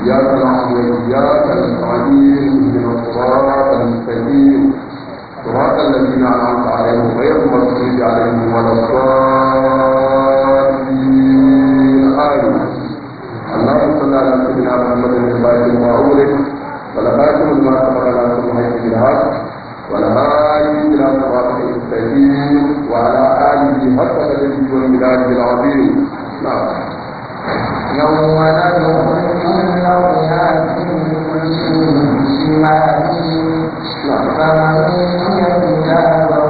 إياك نعبد وإياك نستعين اهدنا الصراط المستقيم صراط الذين أنعمت عليهم غير المغضوب عليهم ولا الضالين آمين. اللهم صل على سيدنا محمد الفاتح المعول والخاتم لما سبق ناصر الحق بالحق والهادي إلى صراطك المستقيم وعلى آله حق قدره ومقداره العظيم. نعم. يوم ندعو كل أناس بشمالهم فمن أوتي كتابه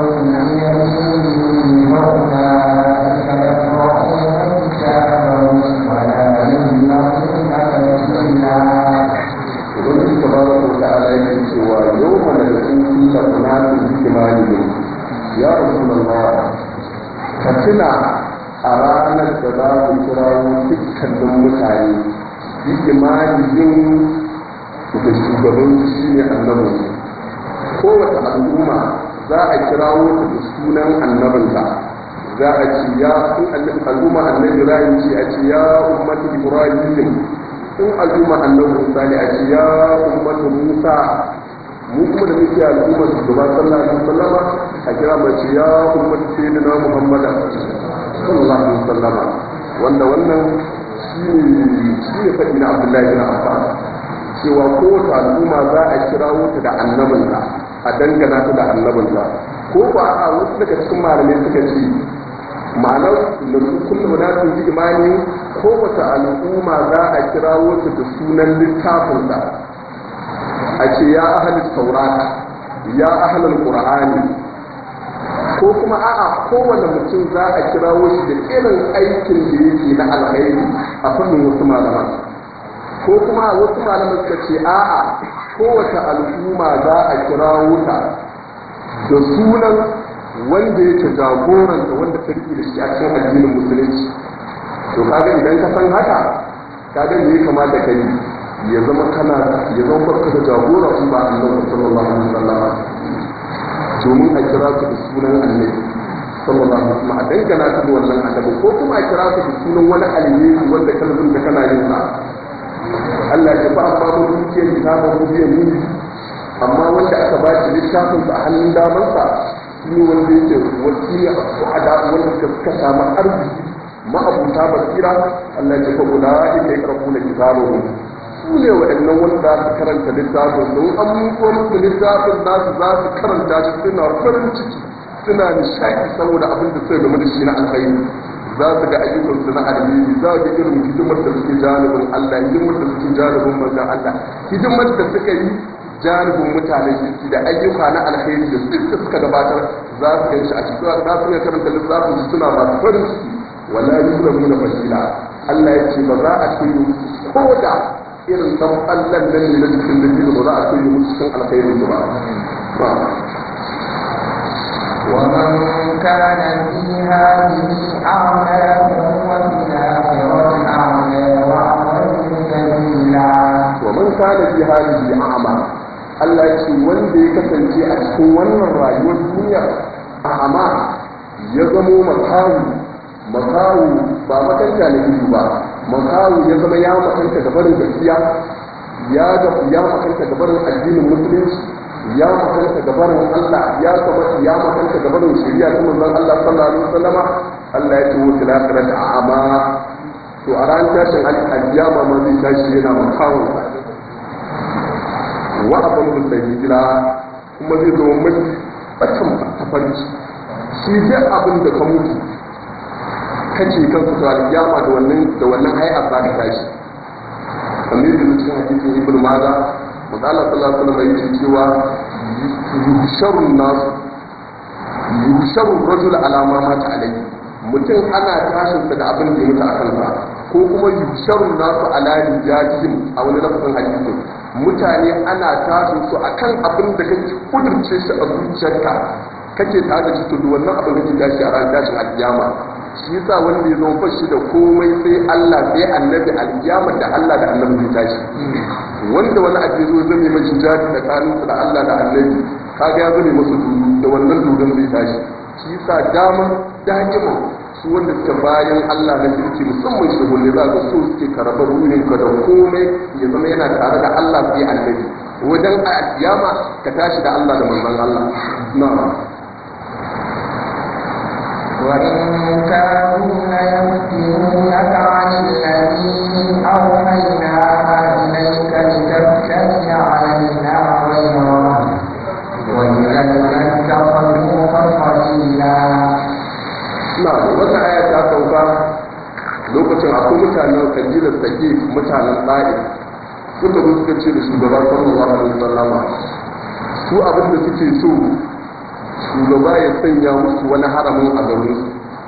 بيمينه فأولئك يقرؤون كتابهم ولا يظلمون فتيلا. Ubangiji tabaraka wa ta'ala yake cewa yawma nad'u kulla unasin bi imanihim ya rasulullah ka tuna a ranar da za ku kirawo dukkanin mutane bi imanihim da shugaban shi ne annabin kowace al'umma za a kirawo ta da sunan annabinta za a ce ya al'umma annabi Ibrahim ce a ce ya ummatu Ibrahim in al'umma annabi Musa ne a ce ya ummatu Musa mu kuma da muke al'umma shugaba sallallahu alaihi wasallam a kira mace ya ummatu sayyidina Muhammad sallallahu alaihi wasallam wanda wannan shine fadi na Abdullahi bin Abbas cewa kowace al'umma za a kirawo ta da annabinta a dangana ta da annabinta ko ba a wasu daga cikin malamai suka ce ma'anar da kullum da sun ji imani kowace al'umma za a kirawo ta da sunan littafinsa a ce ya ahalin taurata ya ahalin qur'ani ko kuma a'a kowane mutum za a kirawo shi da irin aikin da yake na alkhairi a fannin wasu malaman ko kuma wasu malaman suka ce a'a kowace al'umma za a kirawo ta da sunan wanda yake jagoranta wanda ta riƙe da shi a cikin addinin musulunci. To kaga idan ka san haka kaga me ya kamata kai ya zama barka da jagora in ba Annabi sallallahu alaihi wasallam domin a kira su da sunan Annabi sallallahu alaihi wasallam a dangana su da wannan annabi ko kuma a kira su da sunan wani alheri wanda kalbin da kana yin sa Allah ya ba amma mun duke kitabun rubiyan ni amma wanda aka ba shi littafin sa a hannun damansa shi wanda yake wasiyya a wanda suka samu arziki ma'abuta basira Allah ya ce da ake karbu da kitabu su ne waɗannan wanda su karanta littafin don an mutuwa musu littafin nasu za su karanta shi suna farin ciki suna nishaɗi saboda abin da suka game da shi na alkhairi za su ga ayyukansu na alheri za ga irin hidimar da suke janibin Allah hidimar da suke janibin manzon Allah hidimar da suka yi janibin mutane kirki da ayyuka na alkhairi da suka gabatar za su ganshi a cikin za su ga karanta littafin su suna masu farin ciki wala yuzlamuna fasila Allah ya ce ba za a koyi ko da irin dan Allah nan ne na cikin dalili ba za a koyi musu cikin alkhairi ba ومن كان في هذه أعمى فهو في الآخرة أعمى وأضل سبيلا. ومن كان في هذه أعمى Allah ya ce wanda ya kasance a cikin wannan rayuwar duniya a'ama ya zamo makawu ba makanta na ido ba makawu ya zama ya makanta da barin gaskiya ya makanta da barin addinin musulunci ya makanta da barin Allah ya makanta da barin shari'a ta manzon Allah sallallahu alaihi wasallam Allah ya ce wa tilakhirat a'ama to a ran tashin al-qiyama ma zai tashi yana makawu wa abin da hijira kuma zai zama mafi bacin tafarki shi dai abin da ka mutu kace kan su da alƙiyama da wannan hayar za ka tashi kamar da cikin hadisin ibn Majah manzo sallallahu alaihi wasallam yake cewa yusharu rajul ala ma mata alai mutum ana tashin da abin da ya mutu a kansa ko kuma yusharu nasu ala rijajihim a wani lafazin hadisin mutane ana tashin su akan abin da kake kudurce shi a zuciyarka kake tada shi to wannan abin da kake tashi a ran tashin alkiyama shi yasa wanda ya zo fashi da komai sai Allah sai annabi alkiyama da Allah da annabi zai tashi wanda wani abu zo zame mai jihadi tsakanin su da Allah da annabi kaga ya zame musu da wannan dodon zai tashi shi yasa dama dajima su wanda suka bayan Allah na kirki musamman shugabanni za ga so suke karaba ruhinka da komai ya zama yana tare da Allah sai annabi wajen a kiyama ka tashi da Allah da manzon Allah na'am وإن كانوا ليفتنونك عن الذي أوحينا إليك لتفتري علينا غيره وإذا لاتخذوك خليلا. نعم wata aya ta sauka lokacin akwai mutanen kabilar sake mutanen ɗaya suka zo suka ce da shugaban sallallahu alaihi wasallama su abin da suke so shugaba ya sanya musu wani haramin a garin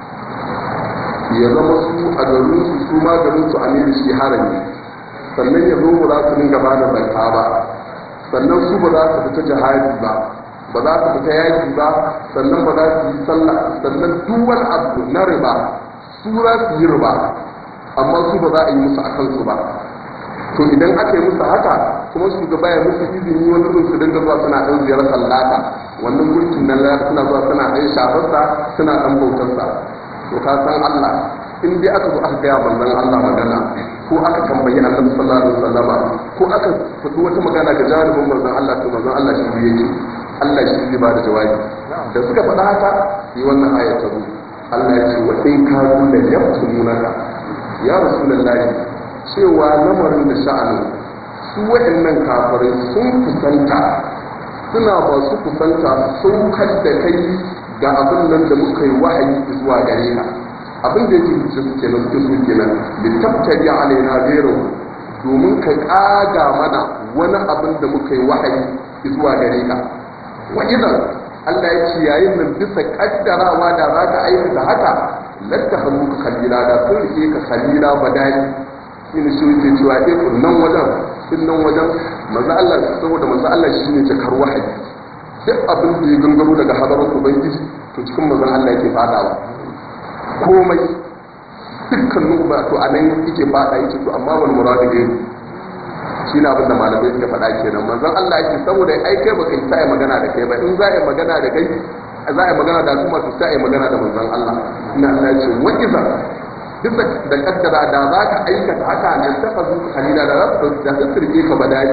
su ya zama su a garin su ma garin su a ne da shi harami sannan ya zo ba za su dinga ba da zakka ba sannan su ba za su fita jihadi ba za su fita yaki ba sannan ba za su yi sallah sannan duk wani abu na riba su za su yi riba amma su ba za a yi musu a kansu ba to idan aka yi musu haka kuma shugaba ya musu izini wani su dinga zuwa suna ɗan ziyarar lata wannan mulkin nan suna zuwa suna ɗan shafarsa suna ɗan bautarsa to ka san Allah in dai aka zo aka gaya manzon Allah magana ko aka tambayi annabi sallallahu alaihi wasallam ko aka faɗi wata magana ga jaribin manzon Allah to manzon Allah shi yake Allah shi zai ba da jawabi da suka faɗa haka yi wannan ayat ta zo Allah ya ce wa in ka da yaftununaka ya rasulullahi cewa lamarin da sha'anin su waɗannan kafirai sun kusanta suna ba su kusanta sun kadda kai ga abin nan da muka yi wahayi zuwa gare ka abin da yake cikin su kenan suke so kenan littattari alaina zero domin ka ƙaga mana wani abin da muka yi wahayi zuwa gare ka wa idan Allah ya ce yayin nan bisa kaddarawa da za ka aikata haka lattakhadhu ka khalila da sun rike ka khalila badani shine shi yake cewa nan wajen manzo Allah saboda manzo Allah shine jakar wahayi duk abin da ya gangaro daga hadarar ubangiji to cikin manzo Allah yake fadawa komai dukkanin ba to anan yake fada yake to amma wal muradu ne shine abin da malamai suka faɗa kenan manzo Allah yake saboda ai kai baka yi sai magana da kai ba in za a yi magana da kai za a yi magana da kuma to sai a yi magana da manzon Allah ina Allah ya ce wa iza duk da kaddara da za ka aikata haka ne ta fazu halila da za su sirke ka badai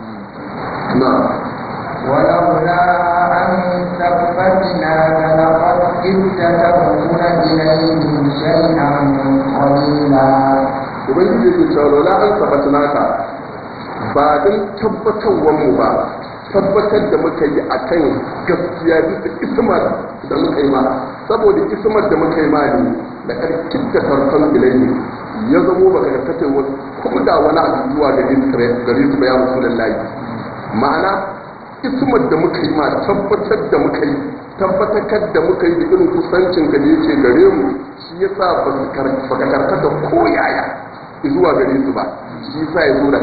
na ولولا أن ثبتناك لقد كدت تكون إليهم شيئا قليلا. Ubangiji ke cewa lola an tabbatunaka ba don tabbatarwar mu ba tabbatar da muka yi a kan gaskiya bisa ismar da muka yi ma saboda ismar da muka yi ma ne da ƙarfin da tarkon ilayi ya zamo baka karkatar wasu kuma da wani abu zuwa gare su bayan rasulullahi ma'ana ismar da muka yi ma tabbatar da muka yi tabbatar da muka yi da irin kusancin ka da yake gare mu shi yasa baka karkata ko yaya zuwa gare su ba shi yasa ya zo da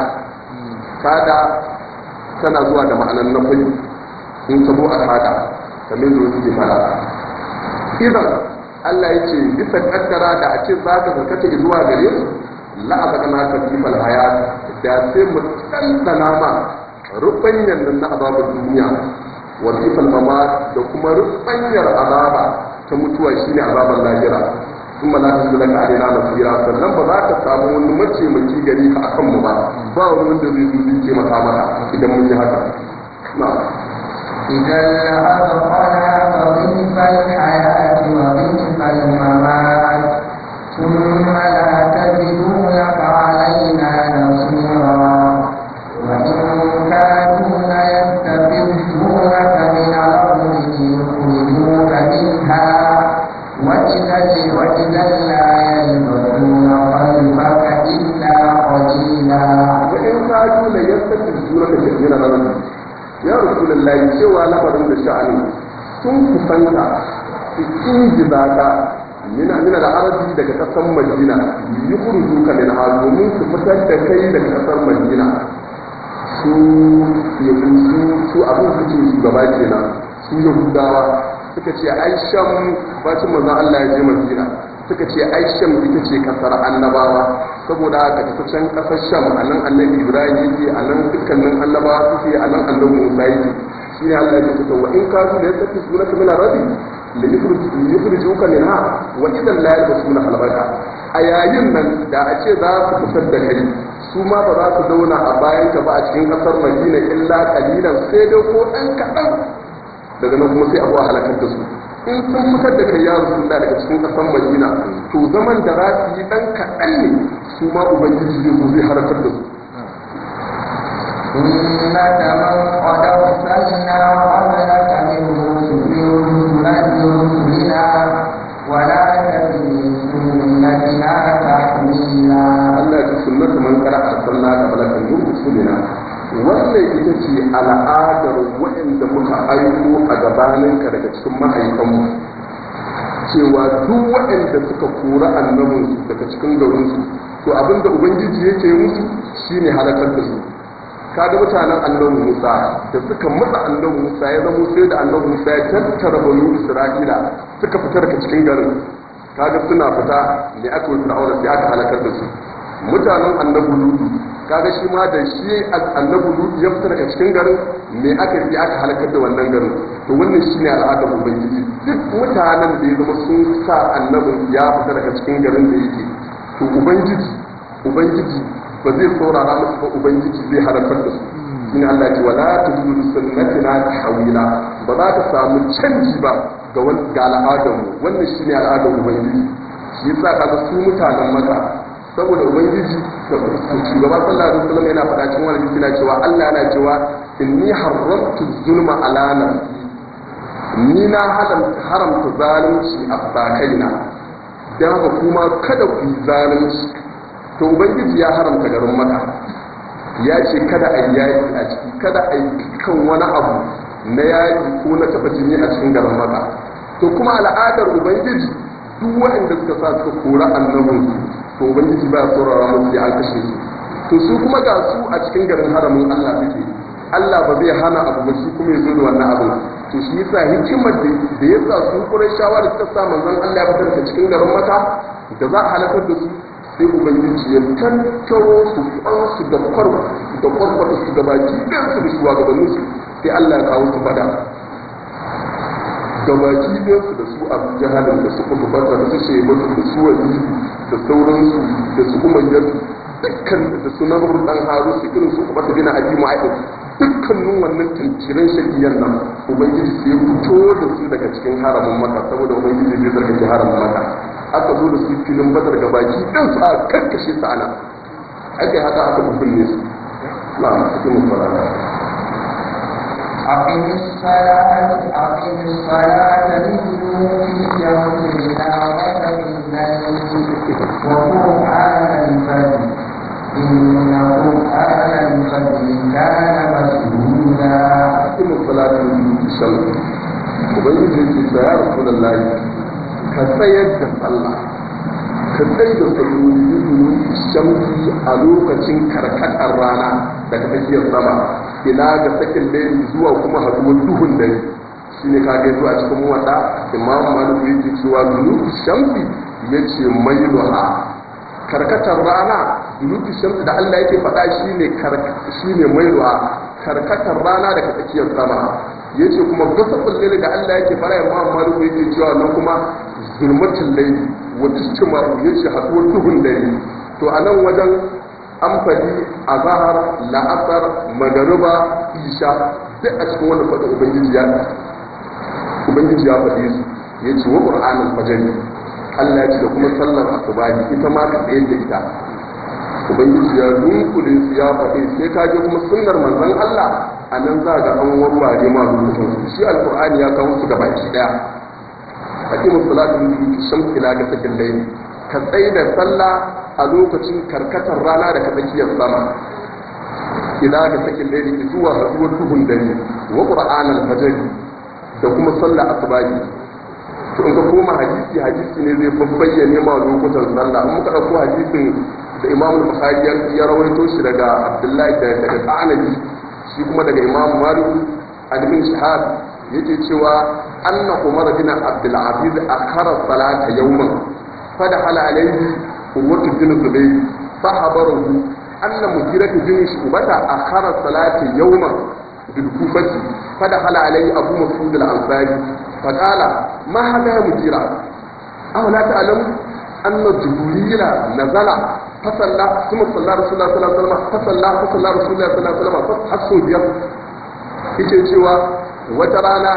kada tana zuwa da ma'anar nafi in ta zo a kada kamar da wasu ke fara idan Allah ya ce bisa kaddara da a ce za ka karkata zuwa gare su la'azaka na ka kifal hayat da sai mu ɗanɗana ma rubanyar nan na azabar duniya wa kifal mama da kuma rubanyar azaba ta mutuwa shine azabar lahira kuma la ta zalaka alaina nasira sannan ba za ka samu wani mataimaki gari ka akan mu ba ba wani wanda zai zo zai taimaka maka idan mun yi haka na'am إذا لأذقناك ضيف الحياة وضيف الممات ثم لا تجدوا لك علينا نصيرا وإن كانوا ليستفزونك من الأرض ليخرجوك منها وإذا لا يلبثون خلفك إلا قليلا. وإن كانوا ليستفزونك من الأرض ya rasulullahi cewa lamarin da sha'ani sun kusanta su injiza ka mina da arabi daga kasar madina yi kurzu ka min ha domin su fitar da kai daga kasar madina su abin suke shugaba kenan su yahudawa suka ce aisham bacin manzon Allah ya je madina suka ce aisham ita ce kasar annabawa saboda haka tafi can kasar sham a nan annabi ibrahim yake a nan dukkanin annabawa suke a nan annabi musa yake shi ne Allah ya ce wa in ka su da ya tafi suna ta mina rabi liyukhrijuka minha wa idan la yalbasuna halbaka a yayin nan da a ce za su fitar da kai su ma ba za su zauna a bayan ka ba a cikin kasar Madina illa qalilan sai dai ko dan kadan daga nan kuma sai abu halakar da su in sun fitar da kai ya Rasulullah daga cikin kasar Madina to zaman da za su yi dan kadan ne su ma ubangiji zai zo zai halakar da su إنك من قد أرسلنا قبلك من رسلنا ولا تجد سنتنا تحويلا. الله سنة من قد أرسلنا قبلك من رسلنا wannan ita ce al'adar waɗanda muka aiko a gabaninka daga cikin mahaifanmu cewa duk waɗanda suka kora annabinsu daga cikin garinsu to abinda ubangiji yake musu shine halakar da su. kaga mutanen annabi Musa da suka matsa annabi Musa ya zama sai da annabi Musa ya tattara banu Isra'ila suka fita daga cikin garin kaga suna fita ne aka yi Fir'auna sai aka halakar da su. mutanen annabi Lutu kaga shi ma da shi annabi Lutu ya fita daga cikin garin me aka yi aka halakar da wannan garin to wannan shine al'adar ubangiji duk mutanen da ya zama sun sa annabin ya fita daga cikin garin da yake to ubangiji ba zai saurara musu ba ubangiji zai halakar da su shine Allah ya ce wala tajidu sunnatina tahwila ba za ta samu canji ba ga al'adar mu wannan shine al'adar ubangiji shi yasa kaga su mutanen Makka saboda ubangiji da shugaba sallallahu alaihi wasallam yana faɗa cikin wani hadisi na cewa Allah yana cewa inni haramtu zulma ala nafsi ni na haramta zalunci a tsakaina dan haka kuma kada ku yi zalunci to ubangiji ya haramta garin Makka ya ce kada a yi yaki a ciki kada a yi kan wani abu na yaki ko na taɓa jini a cikin garin Makka to kuma al'adar ubangiji duk waɗanda suka sa suka kora annabinsu to ubangiji ba ya saurara musu ya kashe su to su kuma ga su a cikin garin haramin Allah suke Allah ba zai hana abu ba shi kuma ya zo da wannan abin to shi yasa hikimar da ya sa su Qurayshawa da suka sa manzon Allah ya fitar da cikin garin Makka da za a halakar da su sai ubangiji ya tattaro su kwansu da kwarkwata su gabaki ɗan su da shugabannin su sai Allah ya kawo su fada gabaki ɗan su da su abu jahalin da su kuma bata da su shebatu da su wani da sauransu da su umayyar dukkan da su nabar dan haru su irin su kuma ta gina abi mu'ayyid dukkanin wannan tantiran shakiyan nan ubangiji sai ya fito da su daga cikin haramin Makka saboda ubangiji zai zargaje haramin Makka aka zo da su filin Badar gabaki dan su a karkashe su ana ake haka bubbunne su na cikin musalla أقم الصلاة لدلوك الشمس إلى غسق الليل وقرآن الفجر إن قرآن الفجر كان مشهودا. أقم الصلاة لدلوك الشمس وبين يا رسول الله كسيد الله كسيد صلوات لدلوك الشمس ألوكة كركة الرانا لكتكي السماء ila ga sakin laili zuwa kuma haduwar duhun dare shi ne kage zuwa cikin wata imamu maliku yake cewa duluki shamsi yace mailuha karkatar rana duluki shamsi da Allah yake faɗa shine mailuha karkatar rana daga tsakiyar sama yace kuma gasaqul laili da Allah yake faɗa imamu maliku yake cewa nan kuma zulmatul laili wa istimaru yace haduwar duhun dare to a nan wajen an faɗi a zahar la'asar magariba isha duk a cikin wanda faɗi ubangiji ya faɗi su ya ce wa ƙur'anin fajari Allah ya ce da kuma sallar asubahi ita ma ka tsaye da ita ubangiji ya dunkule su ya faɗi sai ka je kuma sunnar manzon Allah a nan za ga an warware ma rubutun su shi alƙur'ani ya kawo su gabaki ɗaya hakimu salatu bi shamsi ila ga sakin layli ka tsaye da sallah a lokacin karkatar rana daga tsakiyar sama ila ga sakin dare zuwa haduwar duhun dare wa qur'anul fajr da kuma sallah asubahi to in ka koma hadisi ne zai bayyane ma lokutan sallah in muka dauko hadisin da Imam Bukhari ya rawaito shi daga Abdullahi daga Sa'anabi shi kuma daga Imam Malik ibn Shihab yake cewa anna Umar bin Abdul Aziz akhara salata yawman فدخل عليه قوة بن الزبير فخبره أن مغيرة بن شعبة أخر الصلاة يوما بالكوفة فدخل عليه أبو مسعود الأنصاري فقال ma hada ya mujira aw la ta'lamu anna jibrila nazala fasalla kuma sallallahu rasulullah sallallahu alaihi wasallam fasalla rasulullah sallallahu alaihi wasallam hasu biyar yake cewa wata rana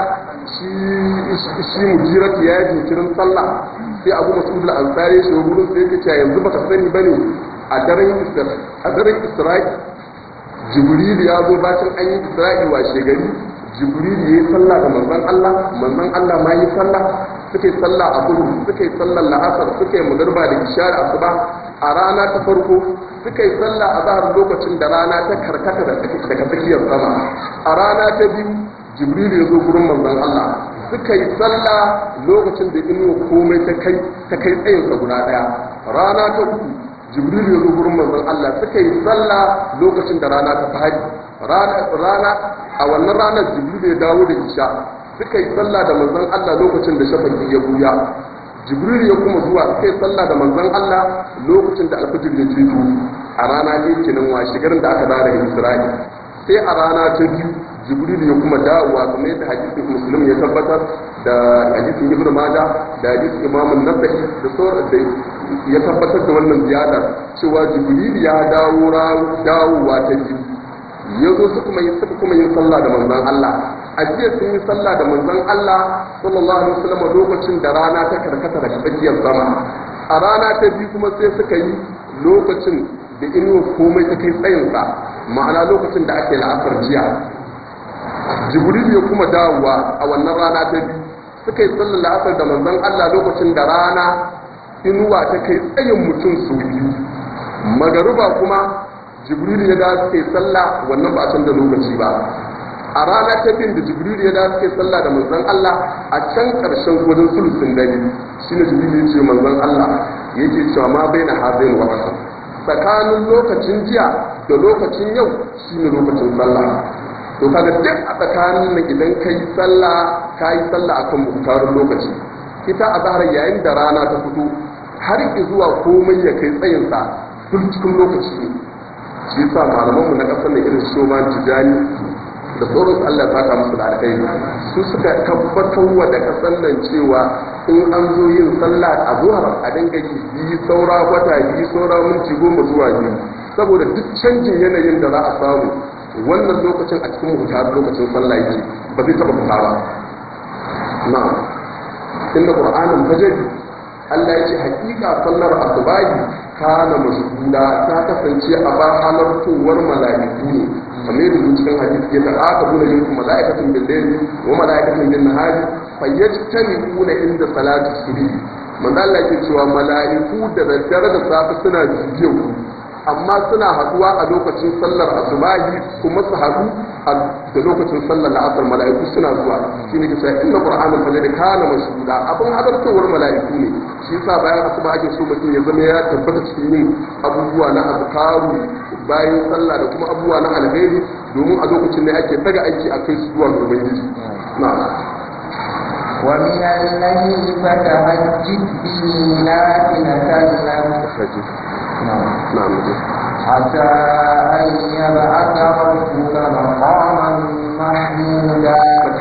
shi mujira ya yi jinkirin sallah sai Abu Mas'ud al-Ansari shi gurin sai yake cewa yanzu baka sani bane a daren Isra'i Jibril ya zo bacin an yi Isra'i washe gari Jibril ya yi sallah da manzon Allah ma yi sallah suke sallah a kudu suke sallar la'asar suke magriba da isha da asuba a rana ta farko suke sallah a zahar lokacin da rana ta karkata daga tsakiyar sama a rana ta biyu Jibril ya zo gurin manzon Allah suka yi sallah lokacin da inuwa komai ta kai tsayinsa guda daya rana ta uku Jibril ya zo gurin manzon Allah suka yi sallah lokacin da rana ta fadi rana a wannan ranar Jibril ya dawo da isha suka yi sallah da manzon Allah lokacin da shafaqi ya buya Jibril ya kuma zuwa suka yi sallah da manzon Allah lokacin da alfajir ya fito a rana ne kenan washigarin da aka dara Isra'ila sai a rana ta biyu Jibril ya kuma dawowa kamar yadda hadisin Muslim ya tabbatar da hadisin Ibn Majah da hadisin Imam An-Nasa'i da sauran da ya tabbatar da wannan ziyadar cewa Jibril ya dawowa ta biyu ya zo suka kuma yin sallah da manzon Allah a jiya sun yi sallah da manzon Allah sallallahu alaihi wasallam lokacin da rana ta karkata daga tsakiyar sama a rana ta biyu kuma sai suka yi lokacin da inuwa komai ta kai tsayinsa ma'ana lokacin da ake la'asar jiya Jibril ya kuma dawowa a wannan rana ta biyu suka yi sallar la'asar da manzon Allah lokacin da rana inuwa ta kai tsayin mutum su biyu magaruba kuma Jibril ya da suka yi sallah wannan ba a canza lokaci ba a rana ta biyu da Jibril ya da suka yi sallah da manzon Allah a can karshen wajen sulusun dare shine Jibril ya ce manzon Allah yake cewa ma baina hadain wa qasam tsakanin lokacin jiya da lokacin yau shine lokacin sallah to kaga duk a tsakanin nan idan kai sallah akan mutarin lokaci ita a zahar yayin da rana ta fito har zuwa komai ya kai tsayin sa duk cikin lokaci ne shi yasa malamanmu na kasar da irin Shoman Tijani da sauransu Allah ta musu da alkhairi su suka tabbatar wa da kasar nan cewa in an zo yin sallah a zuhar a dinga yi saura wata yi saura minti 10 zuwa 2 saboda duk canjin yanayin da za a samu wannan lokacin a cikin mutar lokacin sallah yake ba zai taba fita ba na'am inda qur'anin fajr Allah ya ce hakika sallar asubahi kana mashhuda ta kasance a ba halartowar mala'iku ne kamar da cikin hadisi ya aka buna yin mala'ikatun bil layli wa mala'ikatun bin nahari fayyajtami'una inda salati subhi manzo Allah yake cewa mala'iku da daddare da safe suna bibiyo amma suna haduwa a lokacin sallar asubahi kuma su haɗu da lokacin sallar la'asar mala'iku suna zuwa shi ne kisa inna qur'anul fajr kana mashhuda abin hadartowar mala'iku ne shi yasa bayan asuba ake so mutum ya zama ya tabbata cikin yin abubuwa na azkaru bayan sallah da kuma abubuwa na alheri domin a lokacin ne ake taga aiki a kai su zuwa ga ubangiji na'am ومن الليل فتهجد به نافلة لك نعم حتى أن يبعث ربك مقاما محمودا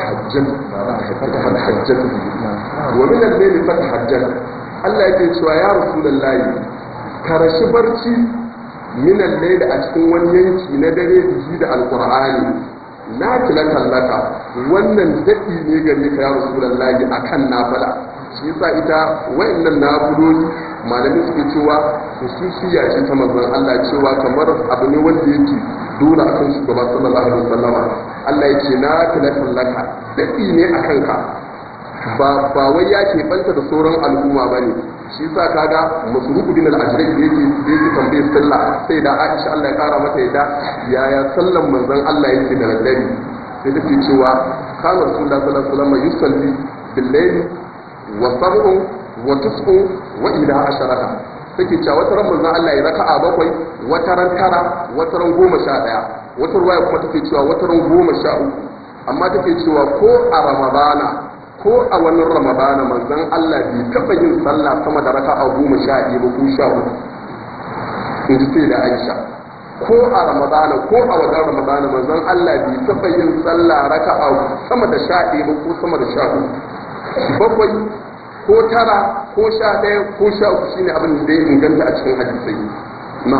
فتحجد ومن الليل فتحجد Allah yake cewa ya Rasulullahi karashi barci min al-layl a cikin wani yanki na dare biji da alqur'ani na tilaka laka wannan dadi ne gare ka ya Rasulullahi akan nafila shi yasa ita wayannan nafiloli malamin suke cewa hususiya ce ta manzon Allah cewa kamar abu ne wanda yake dole akan shugaba sallallahu alaihi wasallama Allah yake na tilaka laka dadi ne akan ka ba wai ya ke banta da sauran al'umma bane shi yasa kaga masruku din al-ajrai yake tambaye sallah sai da Aisha Allah ya kara mata yadda yaya sallan manzon Allah yake da daddare sai take cewa kana rasulullahi sallallahu alaihi wasallam yusalli bil layli wa sab'un wa tis'un wa ila asharata take cewa wata ran manzon Allah ya raka'a 7 wata ran 9 wata ran 11 wata ruwaya kuma take cewa wata ran 13 amma take cewa ko a ramadana ko a wannan ramadana manzon Allah bai taba yin sallah sama da raka'a 11 ba ko 13 in ji sai da Aisha ko a ramadana ko a wajen ramadana manzon Allah bai taba yin sallah raka'a sama da 11 ba ko sama da 14 bakwai ko tara ko 11 ko 13 shine abin da ya inganta a cikin hadisai na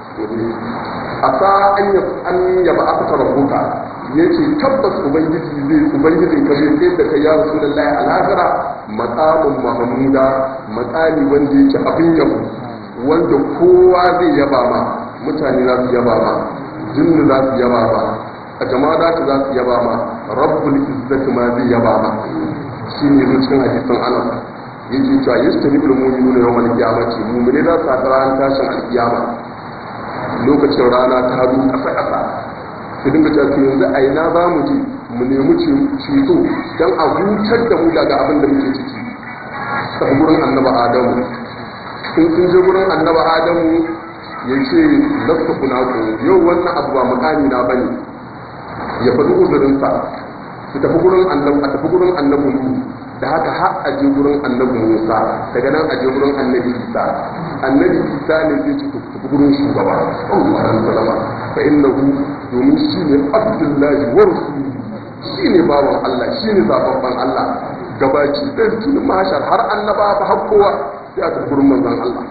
asa an yaba aka rabbuka yace tabbas ubangijin ka zai tsaye da kai ya rasulullahi al'akara maqamun mahmuda matsali wanda yake abin yabo wanda kowa zai yaba ma mutane za su yaba ma jinnu za su yaba ma a jama'a za su yaba ma rabbul izzati ma zai yaba ma shine zuciyar hadisin Anas yake cewa yastami'ul mu'minuna yawmal qiyamati mu'mini za su haɗa ran tashin alkiyama lokacin rana ta hadu ƙasa su dinga cewa yanzu a ina za mu je mu nemi ceto don a hutar da mu daga abin da muke ciki ta gurin annaba adamu in sun je gurin annaba adamu ya ce lasta kuna ku yau wannan abu ba mukami na bane ya faɗi uzurinsa su tafi gurin annabi da haka har a je gurin annabi Musa daga nan a je gurin annabi Isa ne zai ci tafi gurin shugaba sallallahu alaihi wasallam fa innahu domin shine Abdullahi wa rasuluhu shine bawan Allah shine zababban Allah gabaci dan tun mashar har annaba ba har kowa sai a tafi gurin manzon Allah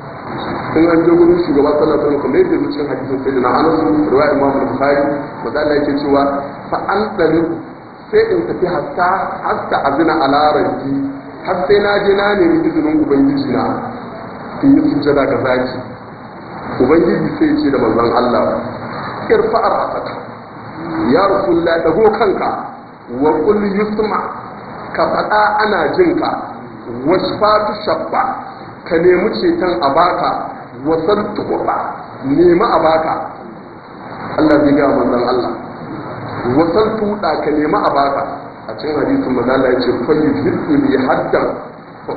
in an je gurin shugaba sallallahu alaihi wasallam kamar yadda cikin hadisin sayyidina Anas riwayat Imam Bukhari madalla yake cewa fa an dalil sai in tafi hatta azina a larabci har sai na je na nemi izinin ubangiji na in yi sujjada ga zaki ubangiji sai ce da manzon Allah irfa'ar asaka ya rasulullah dago kanka wa qul yusma ka fada ana jinka wasfatu shabba ka nemi ceton abaka wasal tuqba nemi abaka Allah zai ga manzon Allah wasan tuɗa ka nema a baka a cikin hadisin manzala ya ce fayi hirɗu ne haddan fa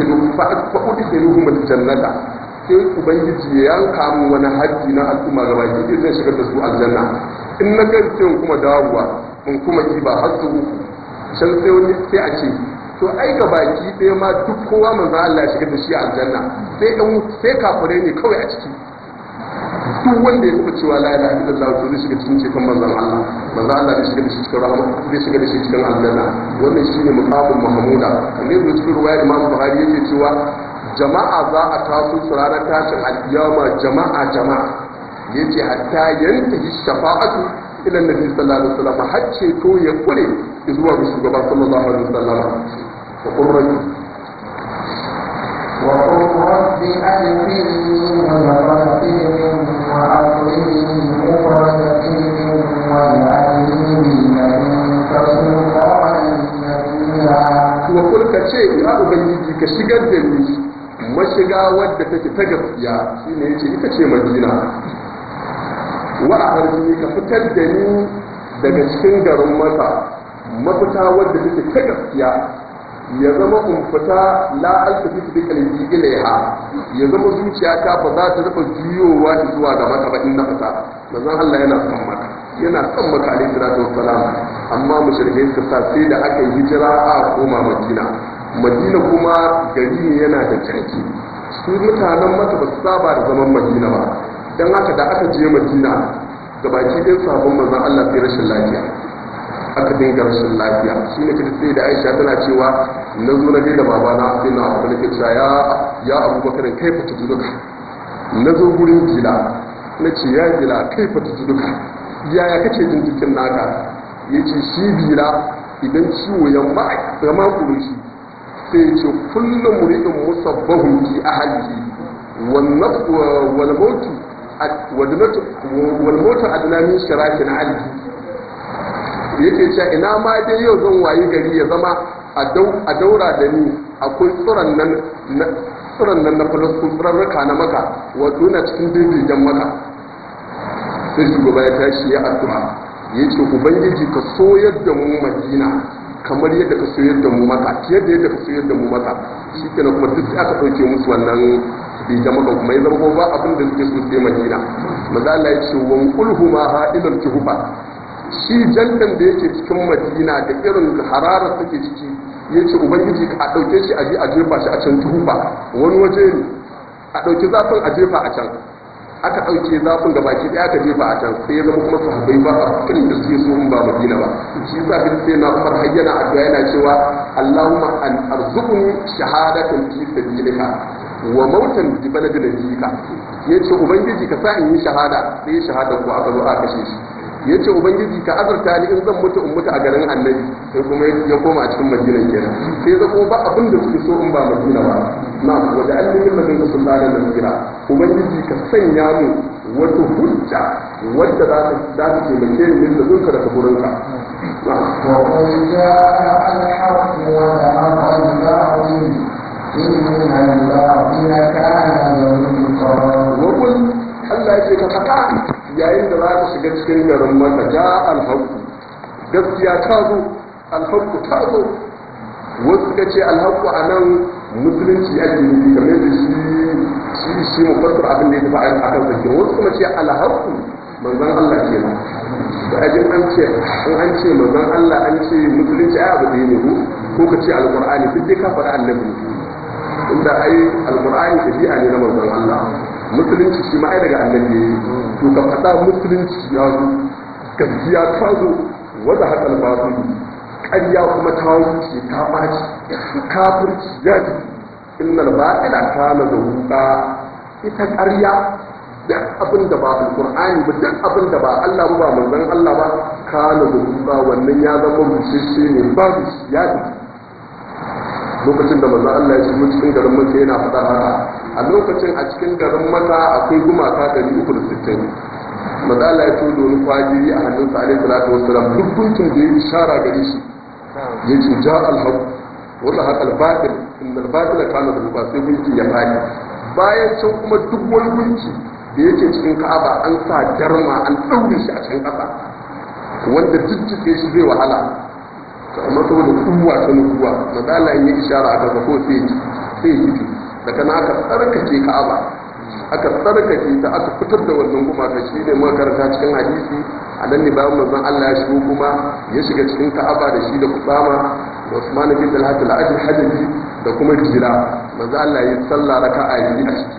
udkhiluhum aljannata sai ubangiji ya yanka mu wani haddi na al'umma gaba ki zai shigar da su aljanna in na ga sai kuma dawowa in kuma kiba har su uku can sai wani sai a ce to ai ga baki ɗaya ma duk kowa manzo Allah ya shigar da shi aljanna sai kafirai ne kawai a ciki duk wanda ya taɓa cewa la ilaha illallah to zai shiga cikin ceton manzon Allah zai shiga da shi cikin rahama zai shiga da shi cikin aljanna wannan shine muqamul mahmuda kamar yadda cikin riwayar Imam Bukhari yake cewa jama'a za a taso su ranar tashin alkiyama jama'a yace hatta yantahi shafa'atu ila annabi sallallahu alaihi wasallam har ceto ya kure zuwa ga shugaba sallallahu alaihi wasallam wa qurratu وقل رب أدخلني مدخل صدق وأخرجني مخرج صدق واجعل لي من لدنك سلطانا نبيا وقل كشيء يا أبنجي كشجر دني mashiga wadda take ta gaskiya shine yace ita ce Madina wa aharni ka fitar da ni daga cikin garin Makka mafita wadda take ta gaskiya ya zama in fita la altafitu bi qalbi ilaiha ya zama zuciyata ba za ta raba juyowa zuwa ga Makka ba in na fita manzon Allah yana son Makka alaihi salatu wassalam amma mushrikai suka sa sai da aka yi hijira a koma Madina kuma gari ne yana da canki su mutanen Makka ba su saba da zaman Madina ba dan haka da aka je Madina gabaki ɗin sabon manzon Allah sai rashin lafiya aka dinga rashin lafiya shi ne kada sai da Aisha tana cewa na zo na gaida babana sai na abu nake cewa ya Abubakar kai fa tuduka na zo gurin gila na ce ya gila kai fa tuduka yaya kake jin jikin naka yace shi gila idan ciwo ya ma kurushi sai ya ce kullum muridin musabbahun fi ahlihi wal mautu wal mautu adna min shirakin alhi yake cewa ina ma dai yau zan wayi gari ya zama a daura da ni akwai tsuran nan na falastin tsirarraka na Maka wato na cikin daidaiden Maka sai shugaba ya tashi ya addu'a ya ce ubangiji ka soyar da mu Madina kamar yadda ka soyar da mu Maka yadda ka soyar da mu Maka shi kenan kuma duk aka ɗauke musu wannan daidaiden Maka kuma ya zama ba abin da suke so sai Madina maza Allah ya ce wan kulhuma ha'ilal juhufa shi jantan da yake cikin Madina da irin hararar take ciki ya ce ubangiji a ɗauke shi a jefa shi a can tuhufa wani waje ne a ɗauki zafin a jefa a can aka ɗauke zafin da baki ɗaya aka jefa a can sai ya zama kuma sahabbai ba a kan da suke so ba Madina ba shi sa bin sai na Umar hayyana addu'a yana cewa Allahumma an arzuqni shahadatan fi sabilika wa mautan bi baladin nabiyika. Yace ubangiji ka sa in yi shahada, sai shahada ko aka zo aka kashe shi. Yace ubangiji ka azurta ni in zan mutu in mutu a garin annabi, sai kuma ya koma a cikin Madina kenan. Sai ya zama ba abin da suke so in ba Madina ba. Na waje annabi madin ka sallallahu alaihi wasallam. Ubangiji ka sanya mu wata hujja wadda za ta taimake ni da zunka da kaburinka. وقل جاء الحق وزهق الباطل إن الباطل كان زهوقا. وقل Allah ya ce ka faɗa yayin da za ka shiga cikin garin Makka ja alhaqqu, gaskiya ta zo, alhaqqu ta zo. Wasu suka ce alhaqqu anan musulunci ake nufi kamar da shi mufassir abin da ya tafi akan sakin. Wasu kuma ce alhaqqu manzon Allah kenan. Da ajin an ce manzon Allah an ce musulunci ai abu da ne ko ka ce alqur'ani duk dai ka faɗa annabi. Inda ai alqur'ani tabi'a ne na manzon Allah. Musulunci shi ma ai daga annabi to ka faɗa musulunci ya zo, gaskiya ta zo, wanda haka albasu ƙarya kuma ta wuce ta ɓaci, kafirci ya ji innal ba'ila kana zahuqa. Ita ƙarya duk abin da ba alqur'ani ba, duk abin da ba Allah ba manzon Allah ba, kana zahuqa, wannan ya zama rusheshe ne, babu shi ya ji. Lokacin da manzon Allah ya shigo cikin garin Makka yana faɗa haka, a lokacin a cikin garin Makka akwai gumaka 360. Manzon Allah ya tudo wani kwajiri a hannunsa alaihi salatu wassalam, duk gunkin da ya ishara gare shi ya ce ja al-haq wala haq al-batil inna al-batila kana zahuqa, sai gunki ya fadi. Bayan can kuma duk wani gunki da yake cikin Ka'aba an sa jarma an daure shi a cikin ƙasa wanda jijjike shi zai wahala. Amma saboda kuwa ta nukuwa mazala yi ishara aka zafo sai fito daga na aka tsarkake Ka'aba, aka tsarkake ta, aka fitar da wannan gumaka. Shi ne makaranta cikin hadisi a nan ne bayan manzon Allah ya shigo kuma ya shiga cikin Ka'aba da shi da Usama da Usman bin Talhat al-Hajabi da kuma Jira. Manzon Allah ya sallah raka'a biyu a ciki,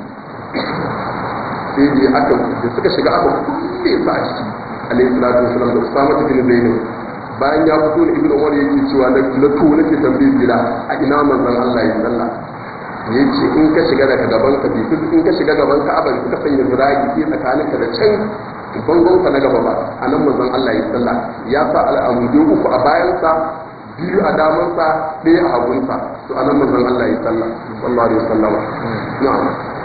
sai da suka shiga aka kulle su a ciki alayhi salatu wasallam da Usama bin Zainab. Bayan ya fito da Ibn Umar yake cewa na to nake tambaye Jira a ina manzon Allah ya sallah. Yace in ka shiga daga gaban ka in ka shiga gaban ka abin ka sanya ziragi sai tsakaninka da can bangon ka na gaba ba, anan manzon Allah ya sallah. Ya sa al'amudi uku a bayansa, biyu a damansa, ɗaya a hagunsa, to anan manzon Allah ya sallah sallallahu alaihi wasallam. Na'am.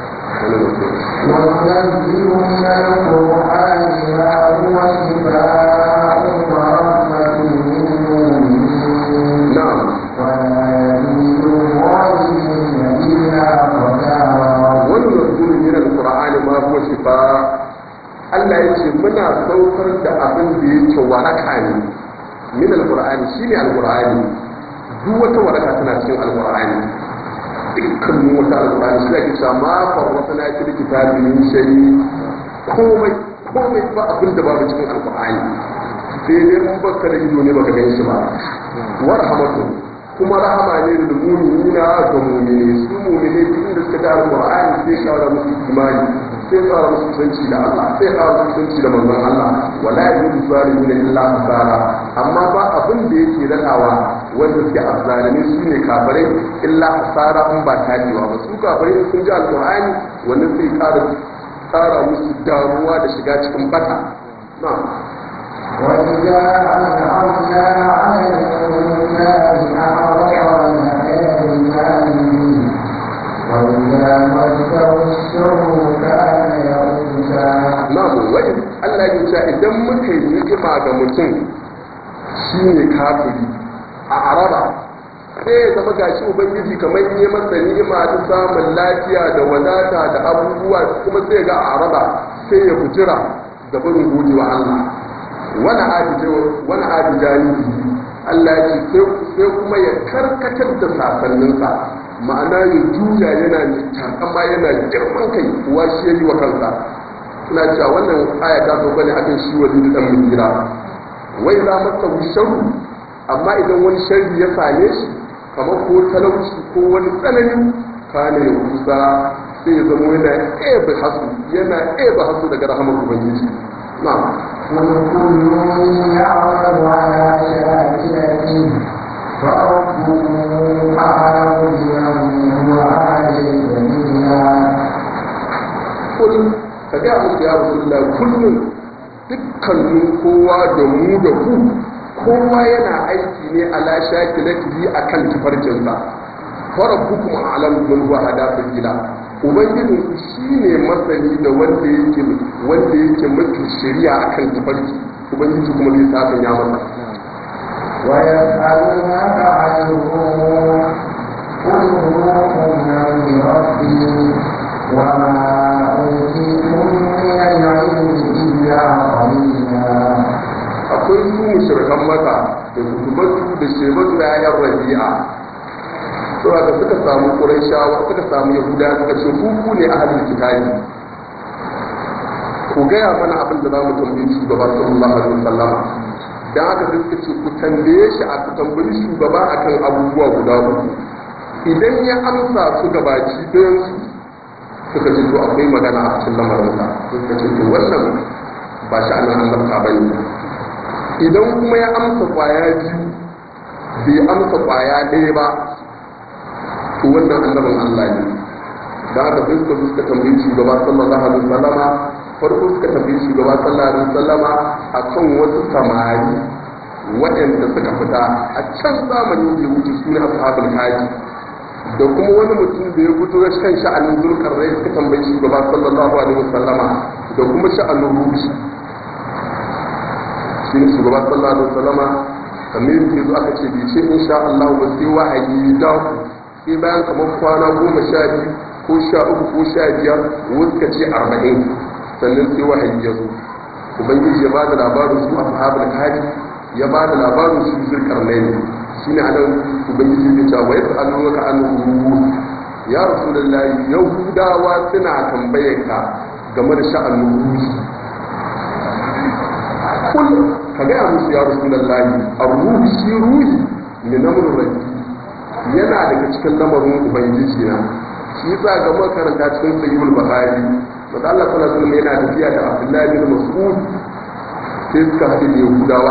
وننزل من القرآن ما هو شفاء ورحمة للمؤمنين. نعم. ولا يزيد الظالمين إلا خسارا. وننزل من القرآن ما هو شفاء. Allah ya ce muna saukar da abin da yake waraka ne min alqur'ani, shine alqur'ani. Duk wata waraka tana cikin alqur'ani. Dukkan wata alqur'ani shi ake cewa ma farratna fil kitabi min shay. Komai ba abin da babu cikin alqur'ani. Sai dai mun baka da ido ne baka gani shi ba. Wa rahmatu, kuma rahama ne da mu'minina ga mu'mini. Su mu'mini duk inda suka ga alqur'ani sai kawara musu imani, sai fara musu kusanci da Allah, sai fara musu kusanci da manzon Allah. Wala yajidu zalimin illa hasara. Amma ba abin da yake radawa wanda suke azzalimi su ne kafirai illa hasara in ba tadewa ba. Su kafirai sun ji alqur'ani wannan sai ƙara musu damuwa da shiga cikin bata. Na'am. وإذا أنعمنا على الإنسان أعرض ونأى بجانبه وإذا مسه الشر كان يئوسا. نعم. وإذ الله يقول idan muka yi ni'ima ga mutum shine kafiri a araba, sai ya zama gashi ubangiji kamar yi masa ni'ima ta samun lafiya da wadata da abubuwa, kuma sai ga araba sai ya bujira da barin gode wa Allah. wani abijani Allah ya ce sai kuma ya karkatar da sasanninsa, ma'ana ya juya yana takama yana girman kai, kuwa shi ya yi wa kansa. Suna cewa wannan aya ta sauka ne akan shi Walid dan Mughira. Wai za masa sharru, amma idan wani sharri ya same shi kamar ko talauci ko wani tsanani, kana ya kusa sai ya zama yana ebe hasu daga rahamar ubangiji. Na'am. قل كل يعمل على شاكلته فربكم أعلم بمن هو أهدى سبيلا. قل كجاء musu ya Rasulullah kullum dukkanin kowa da mu da ku kowa yana aiki ne ala shakilatihi akan tafarkinsa farabbukum a'lamu bil wahada sabila ubangijin ku shine masani da wanda yake mafi shari'a akan tafarki ubangiji kuma zai saka ya masa ويسألونك عن الروح قل روح من ربي وما أوتيتم من العلم إلا قليلا. akwai su mushrikan maka da kutubatu da shebatu da yayan rabi'a saboda da suka samu quraishawa suka samu yahuda suka ce ku ne ahlul kitabi ku gaya mana abin da zamu tambaye shugaba sallallahu alaihi wasallam dan haka sai suka ce ku tambaye shi a tambayi shugaba akan abubuwa guda uku idan ya amsa su gabaci ɗayan su suka ce to akwai magana a cikin lamarinsa suka ce to wannan ba sha'anin annabta bane idan kuma ya amsa kwaya biyu bai amsa kwaya ɗaya ba to wannan annabin Allah ne da haka sai suka tambayi shugaba sallallahu alaihi wasallama farko suka tambayi shugaba sallallahu alaihi wasallama akan wasu samari waɗanda suka fita a can zamanin da ya wuce su ne ashabul kaji da kuma wani mutum da ya fito kan sha'anin zulkarnai suka tambayi shugaba sallallahu alaihi wasallama da kuma sha'anin ruhi shi ne shugaba sallallahu alaihi wasallama kamar yadda yazo aka ce bai ce insha Allah ba sai wahayi da ku sai bayan kamar kwana 12 ko 13 ko 15 wasu ka ce 40 sannan sai wahayi ya zo ubangiji ya bada labarin su ashabul kaji ya bada labarin su zulkarnai shine anan ubangiji ya ce wa yas'alunaka an ruh ya rasulullahi yahudawa suna tambayarka game da sha'anin ruhi kul ka gaya musu ya rasulullahi ar-ruhi shi ruhi ne namun rabbi yana daga cikin lamarin ubangiji na shi yasa ga makaranta cikin sahihul bukhari wanda Allah sallallahu alaihi wasallam yana tafiya da Abdullahi bin Mas'ud sai suka haɗe da yahudawa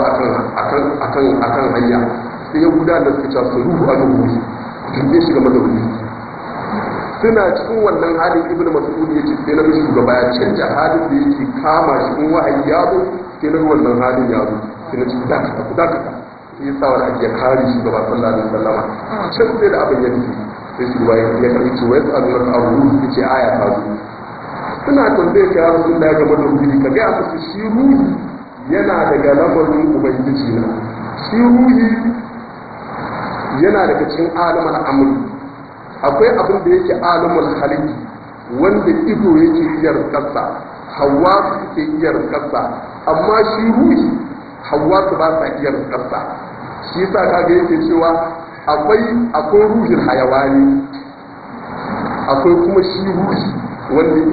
akan hanya sai yahudawa da suka ce su ruhu a ruhi tunde shi game da ruhi suna cikin wannan halin ibn Mas'ud yace sai na shugaba ya canja halin da yake kama shi in wahayi ya zo sai na wannan halin ya zo sai na ci dakata sai ya sa wani ake kare shi gaba sallallahu alaihi wasallam can sai da abin ya tafi sai shugaba ya karbi cewa ya tsaro na ruhu yace aya ta zo suna tambaye ka ya rasul da game da ruhi ka ga musu shi ruhi yana daga lamarin ubangiji na shi ruhi yana daga cikin alamul amri akwai abin da yake alamul halitti wanda ido yake iya rikarsa hawa suke iya rikarsa amma shi ruhi hawa su ba sa iya rikarsa shi yasa kaga yake cewa akwai ruhin hayawani akwai kuma shi ruhi wanda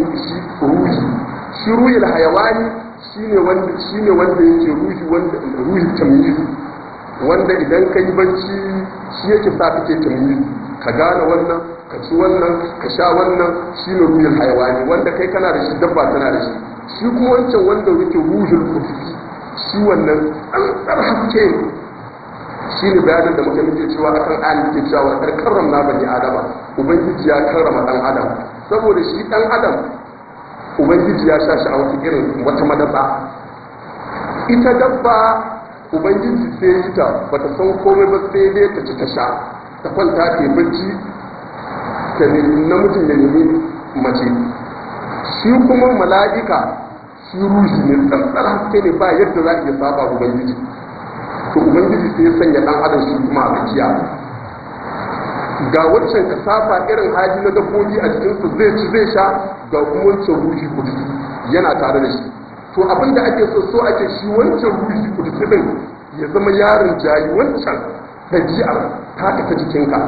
shi ruhin hayawani shine wanda yake ruhi tamyiz wanda idan kai bacci shi yake sa kake tamyiz ka gane wannan ka ci wannan ka sha wannan shi ne ruhul hayawani wanda kai kana da shi dabba tana da shi shi kuma wancan wanda yake ruhul qudsi shi wannan an haske shi ne bayanin da muka muke cewa akan an ke cewa karram na bani adama ubangiji ya karrama dan adam saboda shi dan adam ubangiji ya sha shi a wata irin wata madatsa ita dabba ubangiji sai yi ta bata san komai ba sai dai ta ci ta sha ta kwanta ta yi bacci ta namijin ya nemi mace shi kuma mala'ika shi ruhi ne tsantsar haske ne ba yadda za a iya saba ubangiji to ubangiji sai ya sanya dan adam shi kuma a tsakiya ga waccan kasafa irin haji na dabbobi a cikinsu zai ci zai sha ga kuma wancan ruhi kudusi yana tare da shi to abinda ake so ake shi wancan ruhi kudusi din ya zama yarin jayi wancan ɗabi'ar taka ta jikinka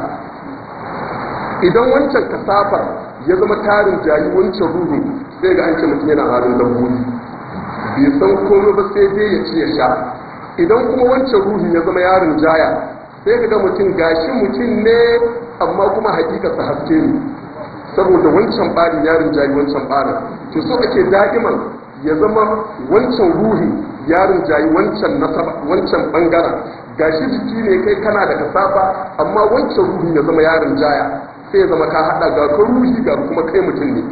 idan wancan kasafar ya zama tarin jayi wancan ruhin sai ga an ce mutum yana halin dabbobi bai san komai ba sai dai ya ci ya sha idan kuma wancan ruhin ya zama yarin jaya sai ga mutum gashi mutum ne amma kuma hakikarsa haske ne saboda wancan ɓarin yarin jayi wancan ɓarin to so ake da'iman ya zama wancan ruhi yarin jayi wancan nasaba wancan bangaren gashi jiki ne kai kana da kasafa amma wancan ruhi ya zama yarin jaya sai ya zama ka hada ga ka ruhi ga kuma kai mutum ne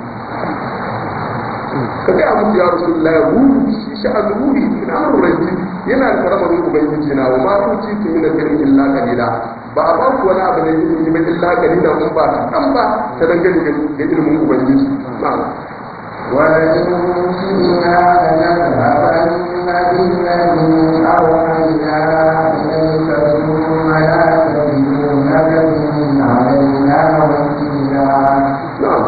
ka ga abu ya rasulullahi ruhi shi sha'an ruhi ina rabbi yana da karamarin ubangiji na wa ma kuci tu min al-ilmi illa qalila ba a ba ku wani abu ne ilimi ba illa qalila mun ba kan ba ta dangane ga ilimin ubangiji na'am ولئن شئنا لنذهبن بالذي أوحينا إليك ثم لا تجدون به علينا وكيلا. نعم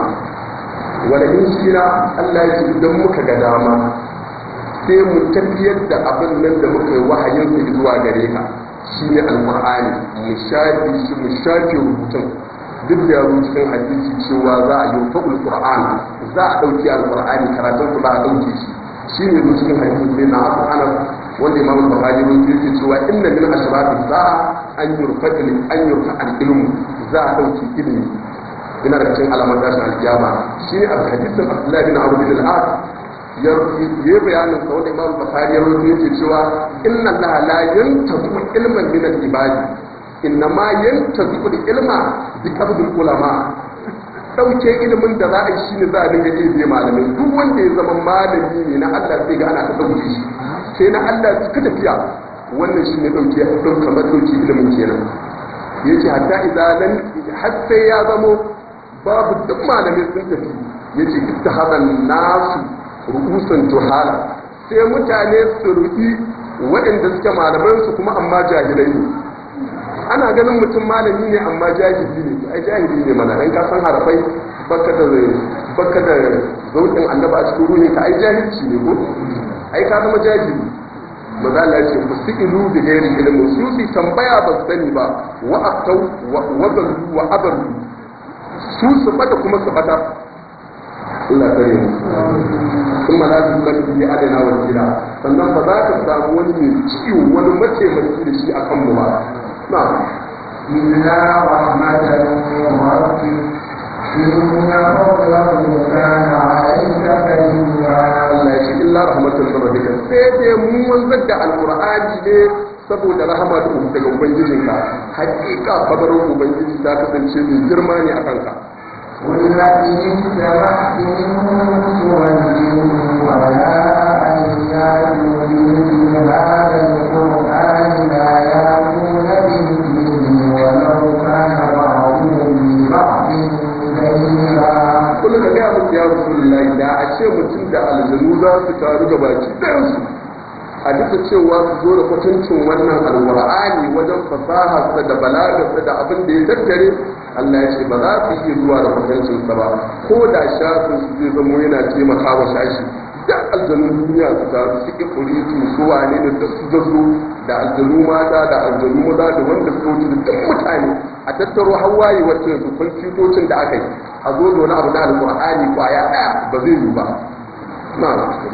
ولئن شئنا الله يجب muka ga dama sai mu tafiyar da abin nan da muka yi wahayin sa zuwa gare ka shine alqur'ani mu shafi rubutun duk da yaro cikin hadisi cewa za a yi fa'ul qur'an za a dauki alqur'ani karatun ku za a dauke shi shine zo cikin hadisi sai na Abu Anas wanda Imam Bukhari ne yake cewa inna min ashrati sa'a an yurfa al-ilmu za a dauki ilimi yana da cikin alamar tashin alkiyama shine hadisin Abdullah bin Amr bin al-As ya bayanin sa wanda Imam Bukhari ya rawaito yake cewa inna Allah la yantazu ilman min al-ibadi innama yantazu ilma bi qabdil ulama dauke ilimin da za a yi shine za a dinga iya malamai duk wanda ya zama malami ne na Allah sai ga ana ta dauke shi sai na Allah suka tafiya wannan shine dauke kamar dauke ilimin kenan yace hatta idan har sai ya zamo babu duk malamai sun tafi yace ittahadan nasu ru'usan juhala sai mutane su ruki waɗanda suke malaman su kuma amma jahilai ne ana ganin mutum malami ne amma jahili ne ai jahili ne mana dan ka san harafai baka da zaukin annaba a cikin ruhin ka ai jahilci ne ko ai ka zama jahili maza Allah ce ku si'ilu bi ghairi ilmin su tambaya ba su sani ba wa aqtau wa dallu wa abalu su bada kuma su bada Allah kare mu kuma na ji kan bi adana wakila sannan ba za ka samu wani mai ciwo wani mataimaki da shi akan mu ba نعم إلا رحمة من ربك إن فضله كان عليك كبيرا. الله يشفي إلا رحمة من ربك سيدي مو وزد القرآن ne saboda rahama da daga ubangijinka hakika fadarin ubangiji ta kasance mai girma ne a kanka والذي سمحت منه والجن ولا أن يأتوا بمثل هذا القرآن لا يأتون بمثله ولو كان بعضهم لبعض ظهيرا. كل ka gaya musu ya Rasulullahi da a ce mutum da aljanu za su taru ga baki ɗayansu a duka cewa su zo da kwatancin wannan alƙur'ani wajen fasaharsa da balagarsa da abin da ya tattare Allah ya ce ba za su iya zuwa da kwatancinsa ba ko da shafin su zai zamo yana taimaka wa shashi da aljanun duniya su taru su ƙi furitu su wane ne da su zazo da aljanu mata da aljanu maza da wanda su wuce da duk mutane a tattaro hawaye wacce yanzu kwamfutocin da aka yi a zo da wani abu na alƙur'ani kwaya ɗaya ba zai yi ba na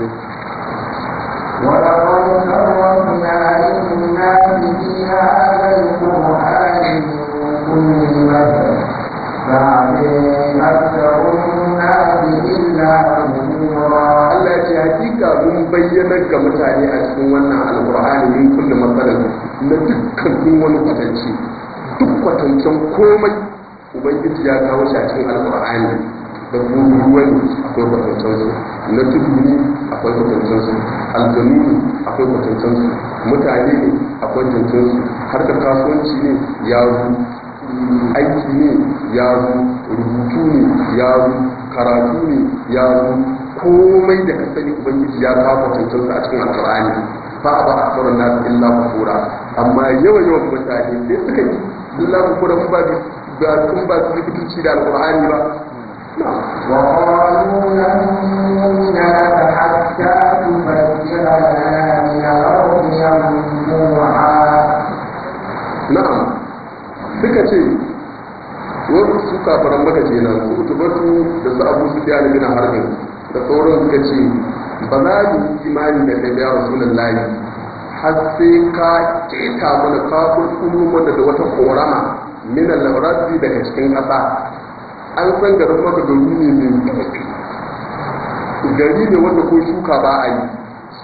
ولقد صرفنا للناس في هذا القرآن من كل مثل فأبى أكثر الناس إلا كفورا. Allah ya ce hakika mun bayyana ga mutane a cikin wannan alƙur'ani min kulli matsalar na dukkan wani kwatanci duk kwatancen komai ubangiji ya kawo shi a cikin alƙur'ani da ruwan akwai kwatancen su na tudu ne akwai kwatancen su aljanu ne akwai kwatancen su mutane ne akwai kwatancen su harkar kasuwanci ne ya zo aiki ne ya zo rubutu ne ya zo karatu ne ya zo komai da ka sani ubangiji ya kawo kwatancen su a cikin alƙur'ani fa ba a tsoron nasu illa kufura amma yawan mutane sai suka yi illa kufura kun ba su rikici da alƙur'ani ba وقالوا لن نؤمن لك حتى تفجر لنا من الأرض ينبوعا. نعم suka ce wasu su kafaran maka kenan su utubatu da su abu su fiya bin harbin da sauran suka ce ba za mu imani da kai ya rasulullahi har sai ka keta mana ka kulkulu mana da wata korama min al-ardi daga cikin ƙasa an san garin maka gari ne mai gari ne wanda ko shuka ba a yi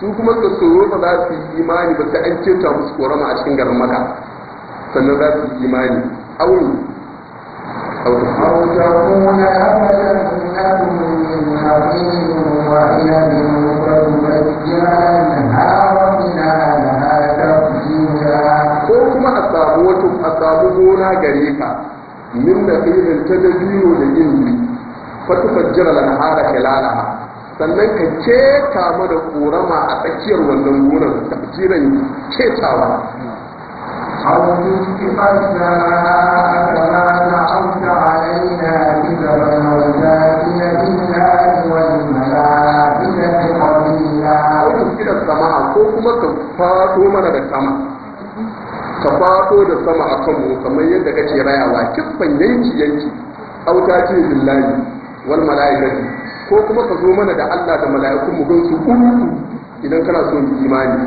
su kuma su tsoro ba za su yi imani ba sai an keta musu korama a cikin garin Makka sannan za su yi imani auni أو تكون لك جنة من نخيل وعنب فتفجر الأنهار خلالها تفجيرا ko kuma a samu gona gare ka min da filin ta dabino da indi fatufajjira lanhara khilalaha sannan ka keta mana korama a tsakiyar wannan gonar tafjiran ketawa أو تسقط السماء كما زعمت علينا كسفا أو تأتي بالله والملائكة قبيلا أو تسقط السماء ko kuma ka fado mana da sama ka fado da sama a kanmu kamar yadda kake rayawa kiffan yanki auta ce billahi wal mala'ikati ko kuma ka zo mana da Allah da mala'ikun mu don su kuru idan kana so mu imani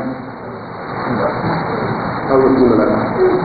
أو يكون لك بيت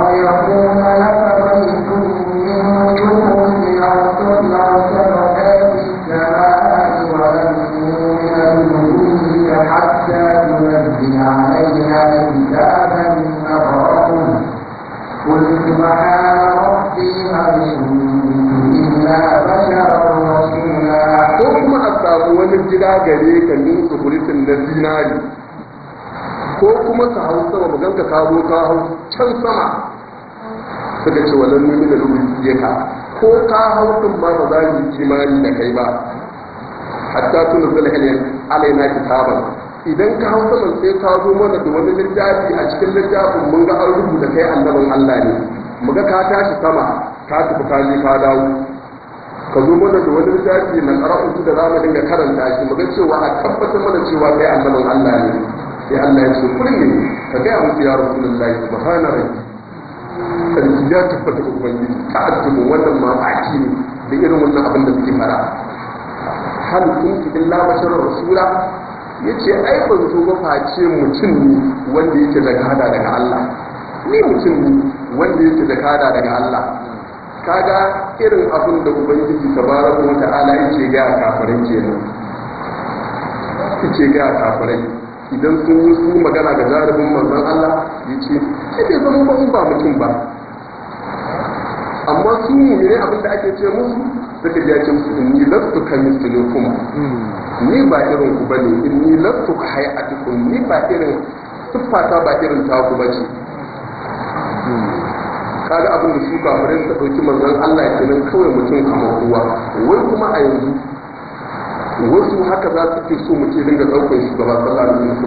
من دون أو تطلع سمكات السماء ولم من النجوم حتى تنزل علينا كتابا نقرأه قل سبحان ربي هل كنت إلا بشرا رسولا ko kuma a samu wani gida gare ka min sufulitin na zinari ko kuma ka hau sama maganka ka zo ka hau can sama suka ce wannan nuni da rubuci ka ko ka hau din ma ba za mu yi imani da kai ba hatta tun zala alaina kitaban idan ka hau sama sai ka zo mana da wani littafi a cikin littafin mun ga an rubuta kai annabin Allah ne muga ka tashi sama ka tafi ka je ka dawo ka zo mana da wani littafi na qara'u da zamu dinga karanta shi muga cewa a tabbatar mana cewa kai annabin Allah ne sai Allah ya ce kullum ka ga musu ya rasulullahi subhana rabbi sarki ya tabbata ga ubangiji ta'addubu wannan mamaki ne da irin wannan abin da suke fara hal kuntu illa basharar rasula yace ai ban zo ba face mutum ne wanda yake da hada daga Allah ni mutum ne wanda yake da hada daga Allah kaga irin abin da ubangiji tabaraka wa ta'ala yake ga kafirai kenan yake ga kafirai idan sun yi su magana ga jarabin manzon Allah ya ce sai bai zama ba ba mutum ba amma su ne abinda ake ce musu suka ji ake musu inni lastu kamithlikum ni ba irin ku bane inni lastu hayatukum ni ba irin siffata ba irin taku bace kaga abin da su kafirai suka dauki manzon Allah kenan kawai mutum kamar uwa wai kuma a yanzu wasu haka za su ke so muke dinga ɗaukar shugaba sallallahu alaihi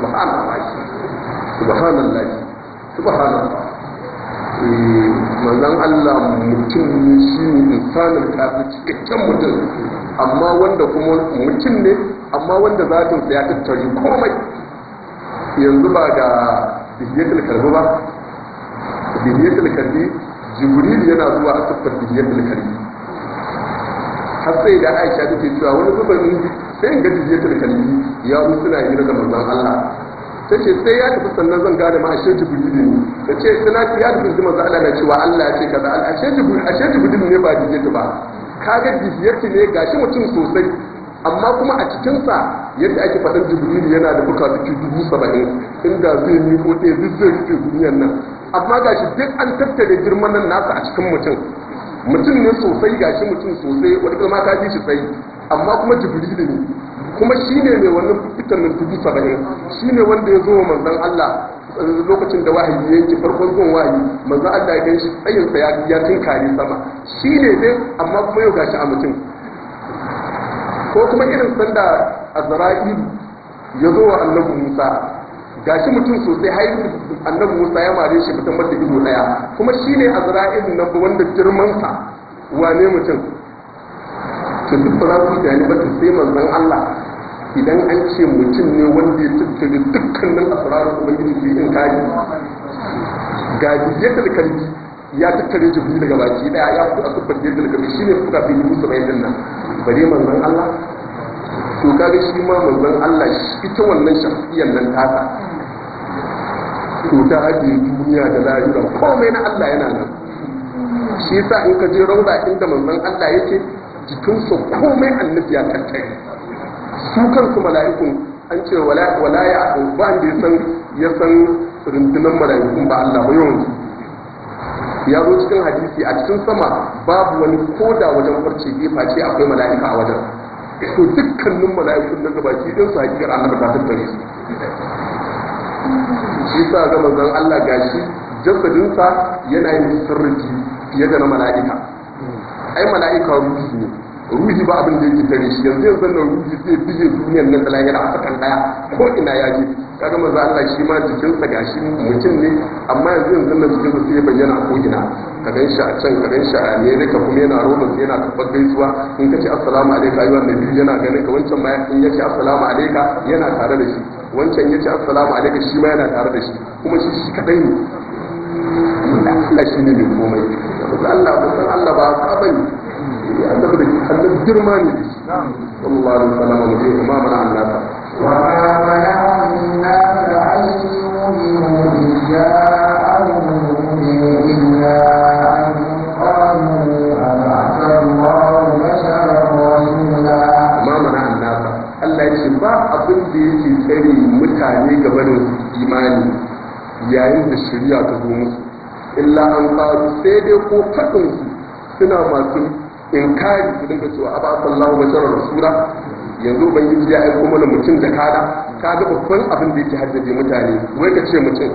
subhanallah manzon Allah mutum ne shi ne insanin kafin cikakken mutum amma wanda kuma mutum ne amma wanda zatin sa ya tattare komai yanzu ba ga dihiyatul kalbi ba dihiyatul kalbi jibril yana zuwa a siffar dihiyatul kalbi har sai da Aisha take cewa wani zubarin sai in ga dijiyatul kalbi ya suna yi da manzon Allah tace sai ya tafi sannan zan gane ma ashe jibril ne tace suna ya tafi manzon Allah na cewa Allah ya ce kaza ashe jibril ne ba dijiyatu ba kaga dijiyatu ne gashi mutum sosai amma kuma a cikin sa yadda ake faɗin jibril yana da fuka-fuki 70 inda zai yi ko ɗaya duk zai rufe duniyar nan amma gashi duk an tattare girman nan nasa a cikin mutum ne sosai gashi mutum sosai wani kuma ta ji shi sai amma kuma jibrilu ne kuma shine mai wannan fitar nan 70 shine wanda ya zo wa manzon Allah lokacin da wahayi ya yanke farkon zuwan wahayi manzon Allah ya gan shi tsayin sa ya tinkare sama shine dai amma kuma yau gashi a mutum ko kuma irin sanda Azra'ilu ya zo wa Annabi Musa gashi mutum sosai har Annabi Musa ya mare shi fitan mata ido daya kuma shine Azra'il nan wanda girman sa wane mutum to duk ba za su gani ba sai manzon Allah idan an ce mutum ne wanda ya tattare dukkanin asrarin ubangiji ke in kari ga diyatul kalbi ya tattare jibril daga baki daya ya fito a sufar diyatul kalbi shine suka fi musu bayan nan bare manzon Allah to kaga shi ma manzon Allah ita wannan shafiyan nan tasa to ta haɗe duniya da lahira komai na Allah yana nan shi yasa in ka je rauda inda manzon Allah yake jikinsa komai annabi ya tattare su kansu mala'ikun an ce wala ya ba da ya san rundunar mala'ikun ba Allah ba yawan ya zo cikin hadisi a cikin sama babu wani koda wajen farce gefa ce akwai mala'ika a wajen to dukkanin mala'ikun na gabaki din su hakikar annabi ta tattare su shi sa ga manzon Allah gashi jasadinsa yana yin sirri fiye da na mala'ika ai mala'ika ruhi ba abin da yake tare shi yanzu nan ruhi zai bige duniyar nan da lahira a sakan daya ko ina ya je kaga manzo Allah shi ma jikinsa gashi mutum ne amma yanzu nan jikinsa sai ya bayyana ko ina ka gan shi a can ka gan shi a America kuma yana roman yana tabbar gaisuwa in ka ce assalamu alaikum ayyuhan nabi yana ganin ka wancan ma in ya ce assalamu alaikum yana tare da shi wancan ya ce assalamu alaikum shi ma yana tare da shi kuma shi kadai ne Allah shi ne mai komai Allah ba ka bane annabi da annabi girma ne sallallahu alaihi wasallam mu je ma mana annasa wa ma mana annasa ayyuhum ja'ahum illa an qalu ab'atha Allahu basharan rasula ma mana annasa Allah ya ce ba abin da yake tsare mutane gaban imani yayin da shari'a ta zo musu illa an qalu sai dai ko fadin suna masu inkari su dinga cewa aba sallahu basharar rasula yanzu ubangiji ya aiko mana mutum da kada kaga babban abin da yake haddace mutane wai ka ce mutum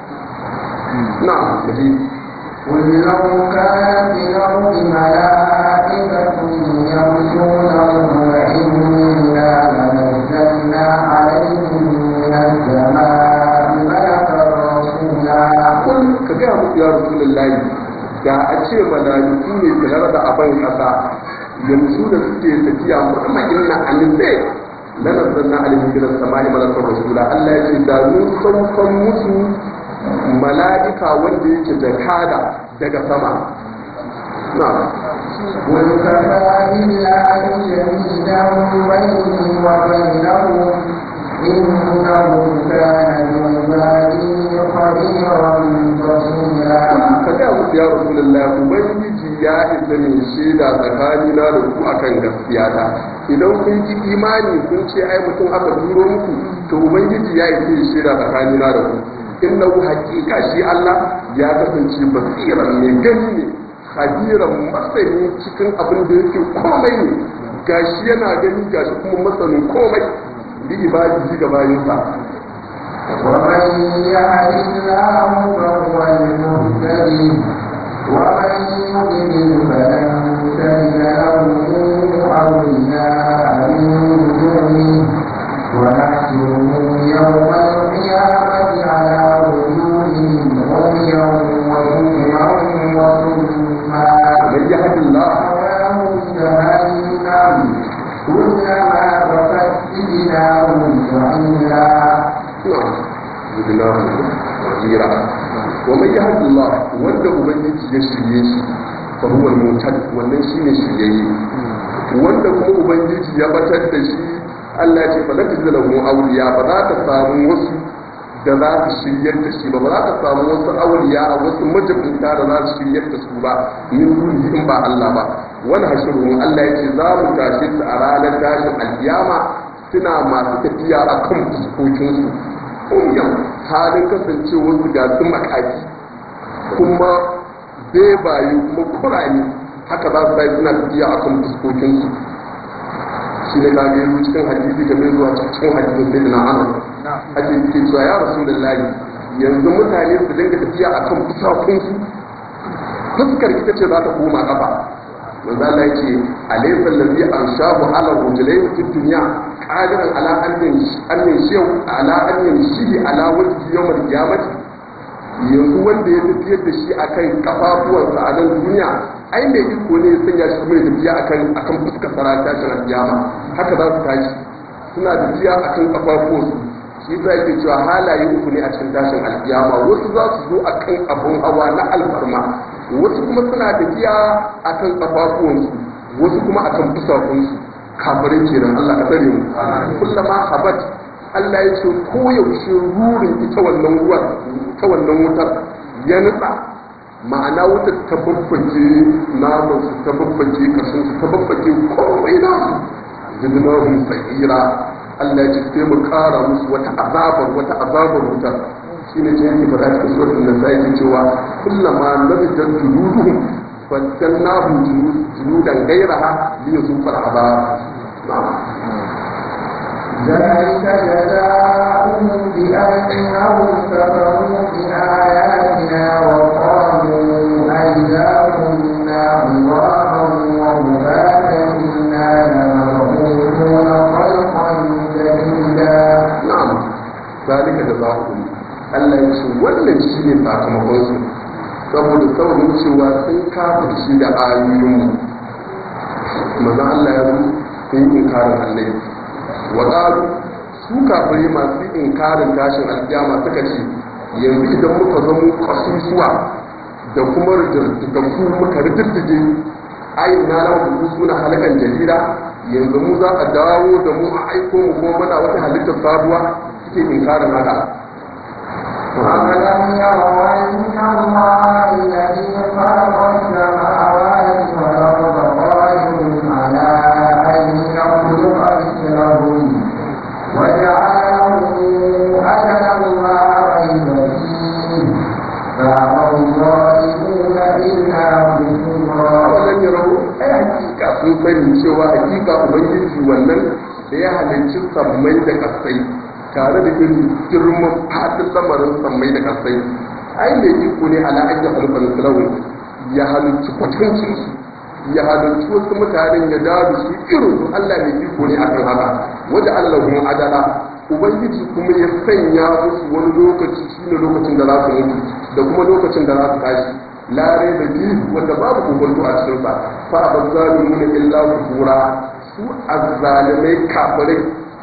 na maji قل لو كان في الأرض ملائكة يمشون مطمئنا لنزلنا عليهم من السماء ملكا رسولا قل كجاء يا رسول الله da a ce malaiku ne tare da abin kasa yanzu da suke tafiya muhammadin na annabi la nazzalna alaihim min as-sama'i malakan rasula Allah ya ce da mun saukan musu mala'ika wanda yake da kada daga sama na وَكَفَى بِاللَّهِ شَهِيدًا بَيْنِي وَبَيْنَهُمْ إِنَّهُ كَانَ بِعِبَادِهِ خَبِيرًا بَصِيرًا ka ga musu ya rasulullah ubangiji ya isa ne shaida tsakanina da ku akan gaskiya ta idan kun ji imani kun ce ai mutum aka turo muku to ubangiji ya isa ne shaida tsakanina da ku innahu haqiqa shi Allah ya kasance basiran mai gani ne khabiran masani cikin abin da yake komai ne gashi yana gani gashi kuma masanin komai bi ibadihi ga bayinsa ومن يهد الله فهو المهتدي ومن يضلل فلن تجد له أولياء من دونه ونحشره يوم القيامة على وجوههم عميا وبكما وصما من يهد الله وله جهنم كلما بقت زدناهم سعيرا ومن يهد الله wanda ubangiji ya shirye shi fa huwa al-muhtad wannan shine shiryayye wanda kuma ubangiji ya batar da shi Allah ya ce fa lati lahu awliya ba za ka samu wasu da za su shiryar da shi ba za ka samu wasu awliya a wasu majibinta da za su shiryar da su ba min duniya in ba Allah ba wani hashiru Allah ya ce za mu tashi su a ranar tashin alkiyama suna masu tafiya akan fuskokinsu kunyan halin kasancewar su ga su makaki kuma bebaye kuma kurani haka za su sai suna tafiya a kan fuskokinsu shi ne kage yanzu cikin hadisi da mai zuwa cikin hadisin sai da na ana ake ke cewa ya rasu da layi yanzu mutane su dinga tafiya a kan fuskokinsu fuskar ita ce za ta koma kafa manzo Allah ya ce alaysa allazi anshahu ala rujulayn fi dunya qadiran ala an yanshiyu ala an yamshi ala wajhi yawm al-qiyamati yanzu wanda ya tafiyar da shi akan kafafuwansa a nan duniya ai mai iko ne ya sanya shi kuma ya tafiya akan fuskar sarata tashin al-qiyama haka za su tashi suna tafiya akan kafafuwansu shi yasa yake cewa halaye uku ne a cikin tashin al-qiyama wasu za su zo akan abun hawa na alfarma wasu kuma suna tafiya akan kafafuwansu wasu kuma akan fusakunsu kafirai kenan Allah ka tsare mu kullama habat Allah ya ce ko yaushe rurin ita wannan ruwan ta wannan wutar ya nutsa ma'ana wutar ta babbake naman su ta babbake kashin su ta babbake komai nasu zidnahum sa'ira Allah ya ce sai mu kara musu wata azabar wutar shine ce yake fara cikin suratul nisa yake cewa kullama nabidat juluduhum fatannahu juludan ghayraha liyuzuqal azab ذلك جزاؤهم بأنهم كفروا بآياتنا وقالوا أئذا كنا عظاما ورفاتا إنا لمبعوثون خلقا جديدا. نعم ذلك جزاؤهم Allah ya ce wannan shi ne sakamakonsu saboda saurin cewa sun kafirci da ayoyinmu maza Allah ya zo sun yi inkarin annabi wa ƙaru su kafirai masu inkarin tashin alƙiyama suka ce yanzu idan muka zama ƙasusuwa da kuma rijirgaggu muka rijirgige ayin na rawa da suna halakan jarida yanzu mu za a dawo da mu a aiko mu kuma muna wata halittar sabuwa suke inkarin haka. أَفَلَمْ يَرَوْا أَنَّ اللَّهَ الَّذِي خَلَقَ السَّمَاوَاتِ وَالْأَرْضَ قَادِرٌ عَلَىٰ أَن يَخْلُقَ مِثْلَهُمْ وَجَعَلَ لَهُ أَجَلًا لَّا رَيْبَ فِيهِ فَأَبَى الظَّالِمُونَ إِلَّا كُفُورًا. أَفَلَمْ يَرَوْا hakika sun sani cewa hakika ubangiji wannan da ya halicci sammai da kasai tare da irin girman fadin lamarin sammai da kasai ai mai iko ne ala an ya halifar sulawun ya halicci kwatancin su ya halicci wasu mutanen ya dawo su irin su Allah mai iko ne akan haka wajen Allah kuma adala ubangiji kuma ya sanya musu wani lokaci shine lokacin da za su mutu da kuma lokacin da za su tashi lare da biyu wanda babu kokonto a cikin sa fa abazzalimuna illa kufura su azzalimai kafirai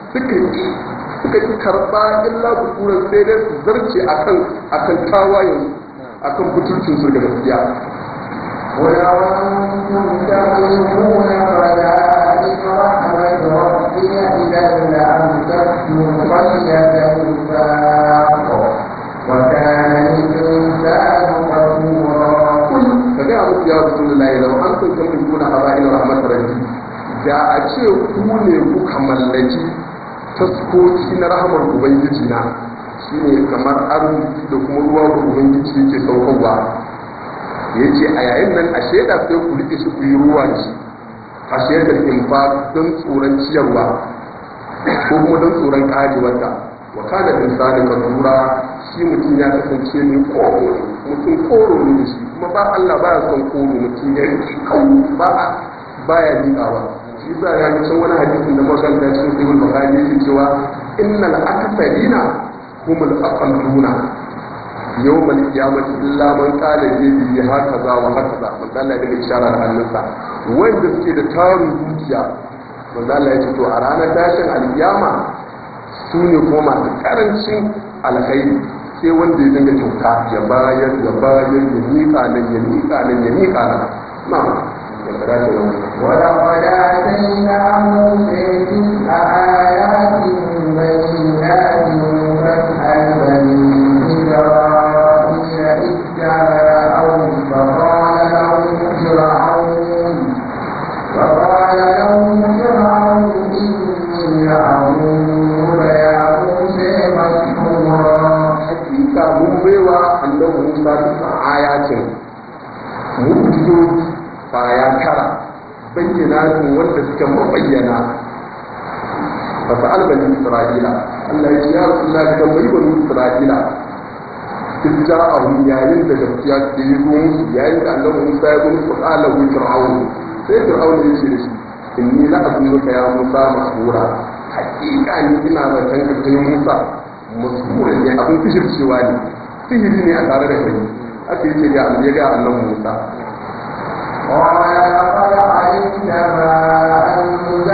suka yi karba illa kufuran sai dai su zarce akan tawayen akan butulcin su da gaskiya. ولو أنتم تعلمون فذلك رحمة ربي إذا لأمسكتم خشية الإنفاق وكان الإنسان قتورا. فجاء أبو يا رسول الله لو أنتم تملكون خزائن رحمة ربي da a ce ku ne kuka mallaki taskoki na rahamar ubangiji na shine kamar arziki da kuma ruwa da ubangiji yake saukarwa ya ce a yayin nan a shaida sai ku rike shi ku yi ruwa da shi a shaidar infa don tsoron ciyarwa ko kuma don tsoron karewarta wa kana insani ka tura shi mutum ya kasance mai koro mutum koro ne da shi kuma ba Allah baya son koro mutum ya rike baya miƙawa shi za a yi can wani hadisin da magana cikin sahih bukhari yake cewa innal akfarina humul aqalluna yawmal qiyamati illa man qala bi hakaza wa hakaza man Allah da isharar hannunsa wanda suke da tarin dukiya man Allah ya ce to a ranar tashin alkiyama su ne kuma masu karancin alkhairi sai wanda ya dinga kyauta ya bayar ya miƙa nan na'am ولقد آتينا موسى 9 آيات بينات فاسأل بني إسرائيل إذ جاءهم فقال لهم فرعون إني لأظنك يا موسى مسحورا. حقيقة من بيوى أنه موسى 9 آيات mu'jizoji baya tara bayyana wanda suka mabayyana fa sa'al bani isra'ila Allah ya ce ya rasulullahi kan bai bani isra'ila kidda abu yayin da gaskiya da ya zo musu yayin da Allah Musa ya zo musu qala hu fir'aun sai fir'aun ya ce da shi inni la azunuka ya Musa masura hakika ni ina da tanka kai Musa masura ne abin fishircewa ne sihiri ne a tare da kai aka yi ya ga Allah Musa قال لقد علمت ما أنزل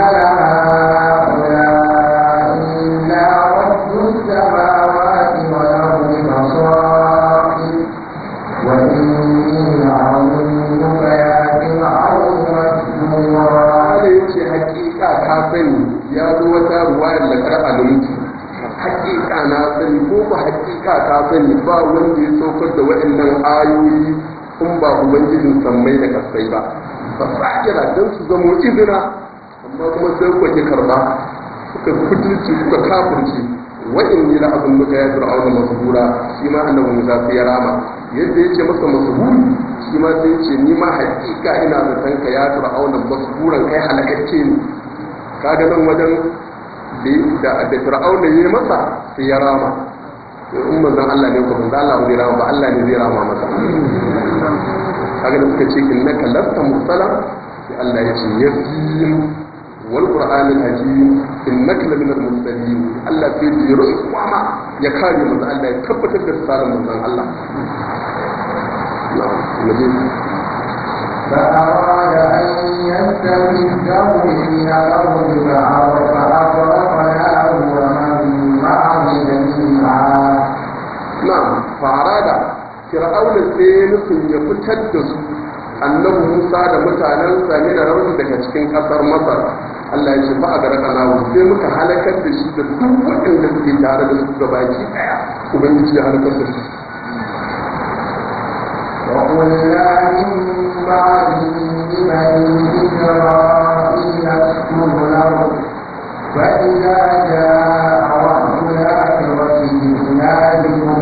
هؤلاء إلا رب السماوات والأرض بصائر وإني لأظنك يا فرعون مسحورا. هذا يجي حقيقة كافني يا دوتا رواية لكر علمتي hakika na sani ko ba hakika ka sani ba wanda ya saukar da waɗannan ayoyi in ba ubangijin sammai da kasai ba ba fa'ira don su zamo izina amma kuma sai ku ki karba kuka kutulci kuka kafurci wa inni la azunnuka ya fir'auna masbura shi ma annabi Musa sai ya rama yadda yace masa masburi shi ma sai yace ni ma hakika ina zaton ka ya fir'auna masburan kai halakacce ne kaga nan wajen da fir'auna yayi masa sai ya rama in manzon Allah ne ko manzon Allah zai rama ba Allah ne zai rama masa kaga da suka ce innaka lasta mursala sai Allah ya ce yasin wal qur'anil hakim innaka laminal mursalin Allah sai ya ruwa ma ya kare manzon Allah ya tabbatar da tsarin manzon Allah فأراد أن يستفزهم من الأرض فأغرقناه ومن معه جميعا. نعم فأراد فرعون سينس يفتد annabi Musa da mutanensa ne da rauni daga cikin ƙasar Masar Allah ya ce ba a garaka nawo sai muka halakar da shi da duk waɗanda suke tare da su gabaki ɗaya ubangiji ya halakar da su وقلنا من بعده لبني إسرائيل اسكنوا الأرض فإذا جاء وعد الآخرة جئنا بكم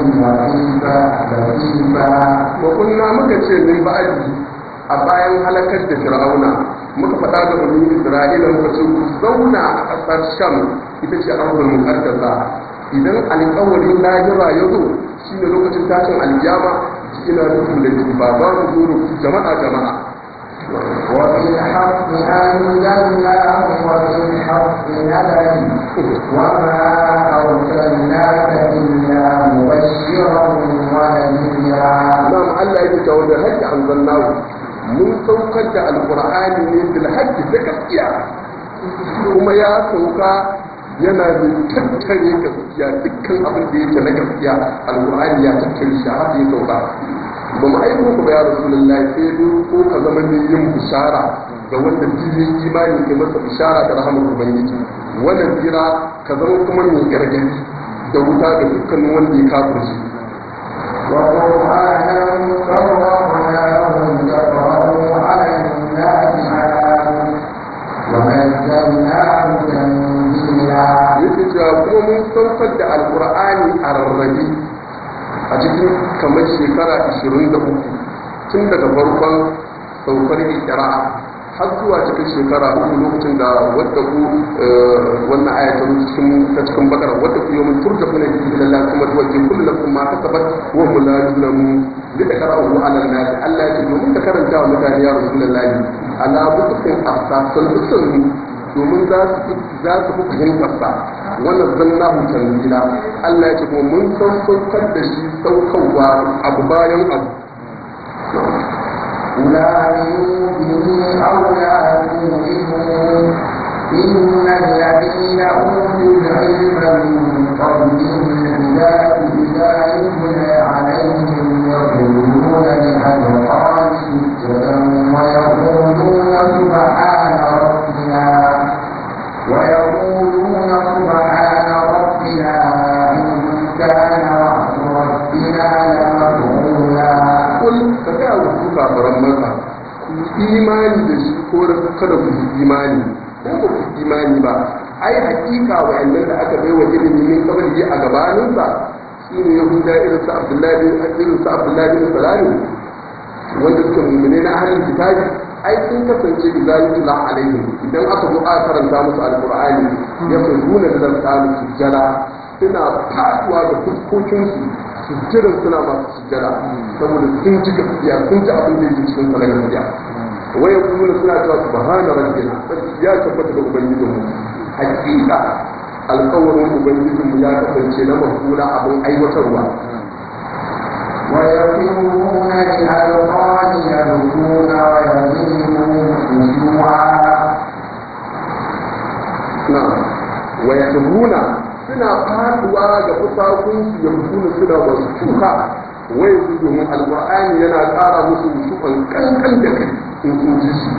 لطيفا وقلنا مكة من بعده a bayan halakar da fir'auna muka faɗa ga bani isra'ila muka ce ku zauna a ƙasar sham ita ce arzul muqaddasa idan alƙawarin lahira ya zo shine lokacin tashin aljama ina nufin da ba ba mu zo jama'a وبالحق أنزلناه وبالحق نزل وما أرسلناك إلا مبشرا ونذيرا. نعم الله يتوى بالحق أنزلناه mun saukar da alkur'ani ne bil haqqi da gaskiya kuma ya sauka yana da tattare gaskiya dukkan abin da yake na gaskiya alkur'ani ya tattare shi har ya sauka ba mu aiko ku ba ya rasulullahi sai dai ko ka zama ne yin bishara ga wanda jini imani ke masa bishara da rahmar ubangiji wannan jira ka zama kuma mai gargadi da wuta ga dukkan wanda ya kafirci وقرآنا فرقناه تقرأه على الناس ونزلناه تنزيلا. يتجا kuma mun saukar da alqur'ani a rarrabe a cikin kamar shekara 23 tun daga farkon saukar ikra har zuwa cikin shekara 3 lokacin da wadda ku wannan aya ta cikin bakara wadda ku yomin turja kuna ji ila Allah kuma tuwaje kullu lakum ma kasabat wa hum la yuzlamu bi takra'u ala an-nas Allah ya ce domin ka karanta wa mutane ya rasulullahi ala bukin afsal usul domin za su fi fahimtar sa wannan zannahu tanzila Allah ya ce kuma mun saukar da shi saukarwa abu bayan abu لا يؤمنون أو لا يؤمنون إن الذين أوتوا العلم من قبلهم إذا يتلى عليهم يخرجون للأذقان سجدا ويقولون سبحان ربنا إن كان وعد ربنا لمفعولا. ka ga wasu kafaran maka ku imani da shi ko kada ku yi imani ko ba ku imani ba ai hakika wa'annan da aka bai wa ilimi min kabari a gabaninsa shine yahuda irin sa abdullahi bin salami wanda suka mummune na ahlul kitabi ai sun kasance idan yutla alaihim idan aka zo a karanta musu alqur'ani ya furuna da zalqalu sujjada suna faduwa da fuskokinsu sujjadar suna masu sujjada saboda sun ji gaskiya sun ji abin da yake cikin sanar gaskiya waya kuma suna cewa subhana rabbina ya tabbata da ubangijinmu hakika alƙawarin ubangijinmu ya kasance na mafula abin aiwatarwa ويقولون للأذقان يبكون ويزيدون خشوعا. نعم ويقولون suna faduwa ga fusakunsu yankuna suna masu tuka wai su domin alƙur'ani yana ƙara musu shukan kankan da kai in sun ji shi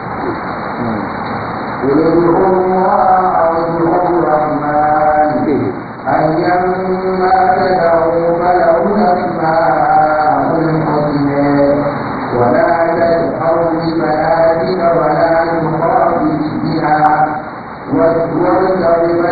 أيما تدعوا فله الأسماء الحسنى ولا تجهر بصلاتك ولا تخافت بها وابتغ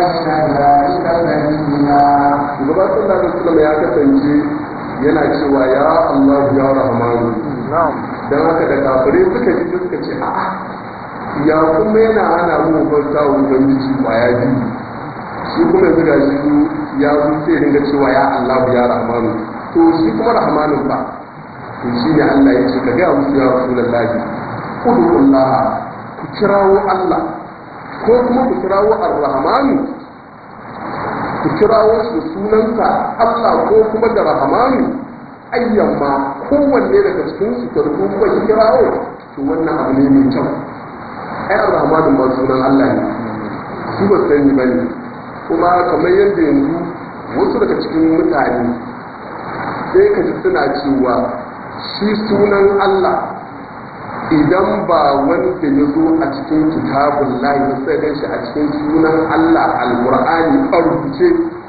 yana cewa ya Allah ya Rahmanu dan haka da kafirai suka ji suka ce a'a ya kuma yana hana mu bauta wa ubangiji kwaya biyu shi kuma yanzu ga shi ya zo sai dinga cewa ya Allah ya Rahmanu to shi kuma Rahmanun ba to shi ne Allah ya ce ka ga musu ya Rasulullahi ud'ullah ku kirawo Allah ko kuma ku kirawo Ar-Rahmanu ku kirawo su sunansa Allah ko kuma da Rahmanu ayyamma kowanne daga cikin su karbu kuma kirawo to wannan abu ne mai kyau ai Ar-Rahmanu ba sunan Allah ne su ba sani bane kuma kamar yadda yanzu wasu daga cikin mutane sai ka ji suna cewa shi sunan Allah idan ba wanda ya zo a cikin kitabun lahi ba sai gan shi a cikin sunan Allah al-Qur'ani a rubuce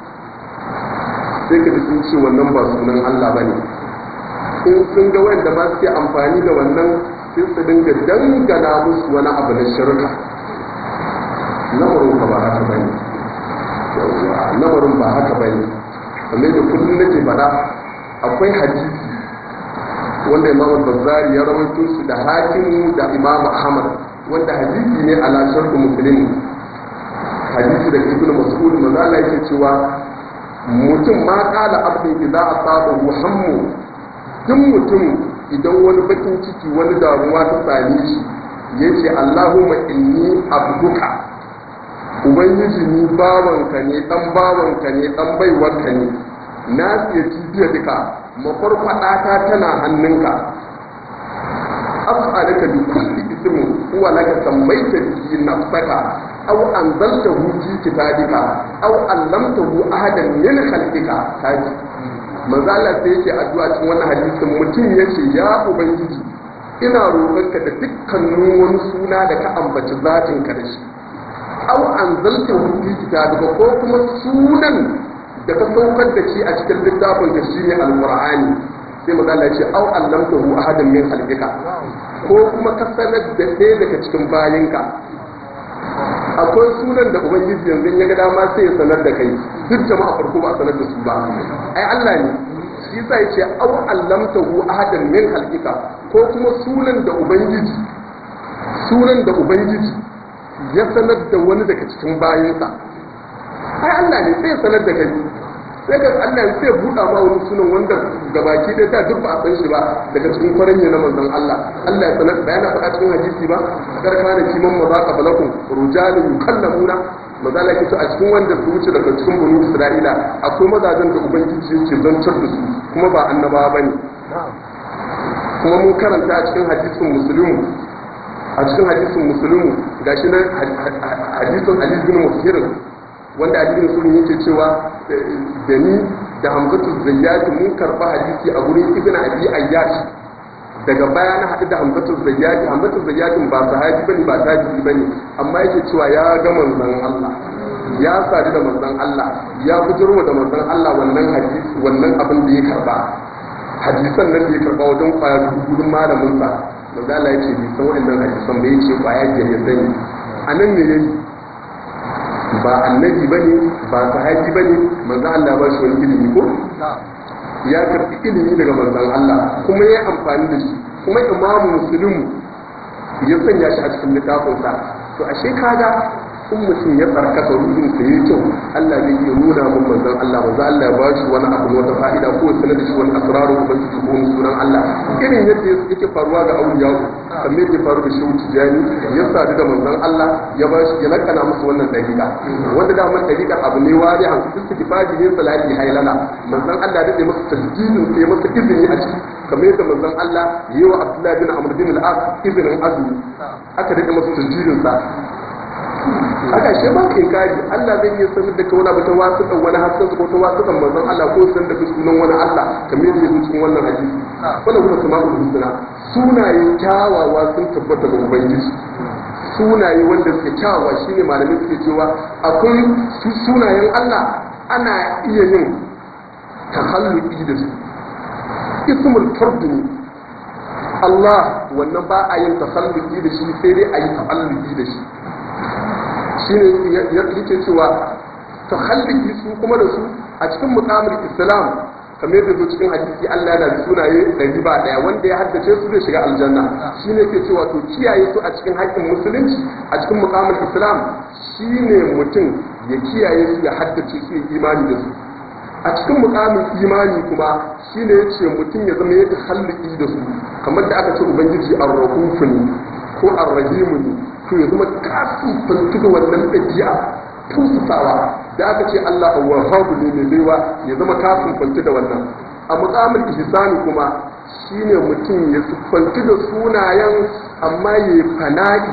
sai ka ji sun ce wannan ba sunan Allah ba ne in sun ga wanda ba su amfani da wannan sai su dinga dangana musu wani abu na shirka lamarin ba haka ba ne lamarin ba haka ba ne kamar da kullum nake faɗa akwai hadisi wanda Imam Bazzari ya rawaito shi da Hakim da Imam Ahmad wanda hadisi ne ala shartu Muslim hadisi da Ibn Mas'ud manzo Allah yake cewa mutum ma qala abdi idza asabahu hammu duk mutum idan wani bakin ciki wani damuwa ta same shi yace Allahumma inni abduka ubangiji ni bawanka ne dan baiwarka ne na siya cibiya duka mafarfadata tana hannunka as'alaka bi kulli ismin huwa laka sammaita bihi nafsaka aw anzaltahu fi kitabika aw allamtahu ahadan min khalqika kaji manzo Allah sai yake addu'a cikin wannan hadisin mutum yace ya ubangiji ina roƙonka da dukkanin wani suna da ka ambaci zatin ka da shi aw anzaltahu fi kitabika ko kuma sunan da ka saukar da shi a cikin littafin ka shine alqur'ani sai maza Allah ya ce au allamtahu ahadan min khalqika ko kuma ka sanar da ɗaya daga cikin bayinka akwai sunan da ubangiji yanzu ya ga dama sai ya sanar da kai duk jama'a farko ba a sanar da su ba ai Allah ne shi yasa ya ce au allamtahu ahadan min khalqika ko kuma sunan da ubangiji ya sanar da wani daga cikin bayinsa ai Allah ne sai sanar da kai sai ga Allah sai buɗa ma wani sunan wanda gabaki da ta duk ba a san shi ba daga cikin kwaranye na manzon Allah Allah ya sanar bayana faɗa cikin hadisi ba karka da kiman mazaka balakum rujalun yukallamuna mazala yake a cikin wanda su wuce daga cikin bani Isra'ila akwai mazajen da ubangiji yake zancar da su kuma ba annabawa bane kuma mun karanta a cikin hadisin muslimu gashi na hadisin Ali bin Musir wanda addinin sunan yake cewa da ni da Hamzatu Zayyat mun karba hadisi a gurin Ibn Abi Ayyash daga baya na haɗu da Hamzatu Zayyat ba sahabi bane ba tabi'i bane amma yake cewa ya ga manzon Allah ya sadu da manzon Allah ya bujurwa da manzon Allah wannan hadisi wannan abin da ya karba hadisan nan da ya karba wajen kwaya gudun malamin sa manzon Allah yake bi san wannan hadisan da yake kwaya da ya sani anan ne yayi ba annabi bane ba sahabi bane manzo Allah ba shi wani ilimi ko ya karbi ilimi daga manzon Allah kuma ya amfani da shi kuma imamu muslim ya sanya shi a cikin littafin sa to ashe kaga in mutum ya tsarkaka ruhin sa yayi kyau Allah zai iya nuna mun manzon Allah manzo Allah ya ba shi wani abu wata fa'ida ko ya sanar da shi wani asraru ubangiji ko sunan Allah irin yadda yake faruwa ga auliya kamar yadda faru da shehu Tijani ya sadu da manzon Allah ya ba shi ya lakana musu wannan dariƙa wanda da man dariƙa abu ne wari an istighfari ne salati haylala manzon Allah da ya masa tasdidin sai masa izini a ciki kamar yadda manzon Allah yayi wa Abdullah bin Amr bin al-As izinin azumi aka dade masa tasdidin sa haka shi ba kai kaji Allah zai iya sanar da kauna ba ta wasu kan wani hasken ko ta wasu kan manzon Allah ko san da sunan wani Allah kamar yadda yake cikin wannan hadisi wannan kuma sama'ul husna sunaye kyawawa sun tabbata ga ubangiji sunaye wanda suke kyawawa shine malamin suke cewa akwai sunayen Allah ana iya yin tahalluki da su ismul fard ne Allah wannan ba a yin tahalluki da shi sai dai a yi tahalluki da shi shine yake cewa tahalliki su kuma da su a cikin muqamul islam kamar yadda zo cikin hadisi Allah yana da sunaye 101 wanda ya haddace su zai shiga aljanna shine ke cewa to kiyaye su a cikin haƙƙin musulunci a cikin muqamul islam shine mutum ya kiyaye su ya haddace su ya imani da su a cikin muqamul imani kuma shine yace mutum ya zama yadda halli da su kamar da aka ce ubangiji ar-rahuf ne ko ar-rahim ne to ya zama kasu fantuka wannan dabi'a tusawa da aka ce Allah awwahabu ne mai baiwa ya zama kafin fanti da wannan a muqamul ihsani kuma shine mutum ya fanti da sunayen amma yayi fana'i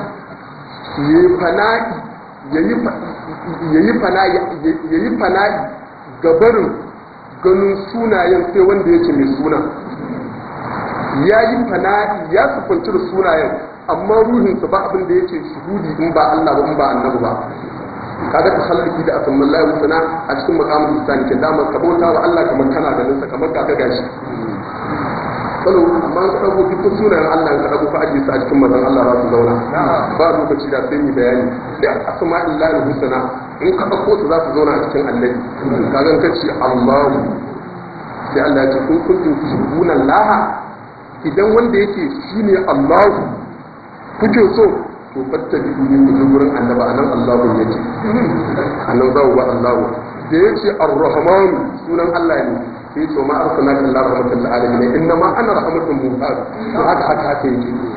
yayi fana'i gabarin ganin sunayen sai wanda yake mai suna yayi fana'i ya sufanci da sunayen amma ruhinsa ba abin da yake shuhudi in ba Allah ba in ba annabi ba kaga ta halaki da asamman lahi wasana a cikin makamin isani ke damar ka bauta wa Allah kamar kana ganin sa kamar ka gashi salo amma ka dago duk sunayen Allah ka dago fa aje su a cikin mazan Allah za su zauna ba lokaci da sai ni bayani da asma'il lahi husna in ka dauko su za su zauna a cikin annabi kaga ka ce Allahu sai Allah ya ce kun kuntum tuhibbuna Allah idan wanda yake shine Allahu kuke so to fattabi ni ku je gurin annaba anan Allahu yake annan zawo ba Allahu da yace ar-rahman sunan Allah ne sai to ma arsalnaka illa rahmatan lil alamin inna ma ana rahmatun muhtar to haka yake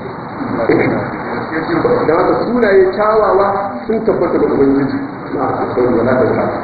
da haka sunaye kyawawa sun tabbata da ubangiji na alƙawari wala da ka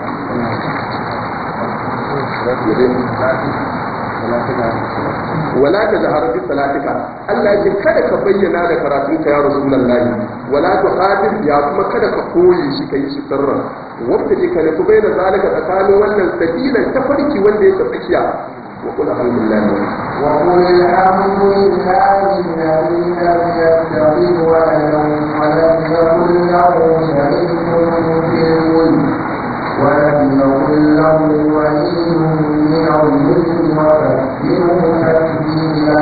wala ta jahar bi salatika Allah ya kada ka bayyana da karatun ka ya rasulullahi wala ta hadir ya kuma kada ka koyi shi kai shi sirra wanda ke kana ku bayyana zalika tsakanin wannan sabilan tafarki wanda yake tsakiya wa qul alhamdulillah wa qul alhamdulillah alladhi lam yattakhidh waladan wa lam yakul lahu sharikun fil mulk ولم يكن له ولي من الظلم وكبره تكبيرا.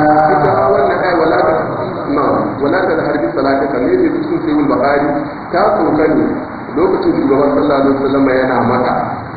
ولا تظهر بصلاتك ليه cikin sayyid al-bukhari ta kokani lokacin shugaban sallallahu alaihi wasallam yana maka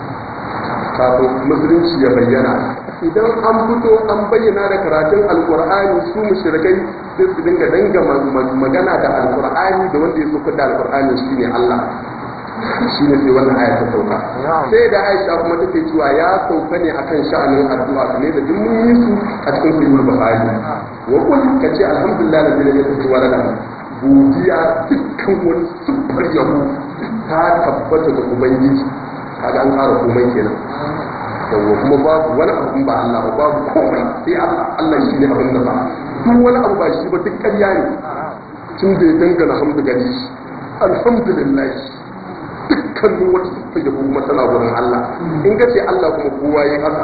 kafin musulunci ya bayyana idan an fito an bayyana da karatun alqur'ani su mushrikai sai su dinga magana da alqur'ani da wanda ya soka da alqur'ani shine Allah shi ne sai wannan aya ta sauka sai da Aisha kuma take cewa ya sauka ne akan sha'anin addu'a ne da duk mun yi su a cikin sahihul bukhari wa kun kace alhamdulillah da zai yi wa da godiya dukkan wani sufar yabo ta tabbata da ubangiji kaga an fara komai kenan yawa kuma babu wani abu ba Allah ba babu komai sai Allah shi ne abin da ba duk wani abu ba shi ba duk ƙarya ne tun da ya dangana hamdu gare shi alhamdulillah dukkanin wata siffa yabo kuma tana wurin Allah in ka ce Allah kuma kowa ya kasa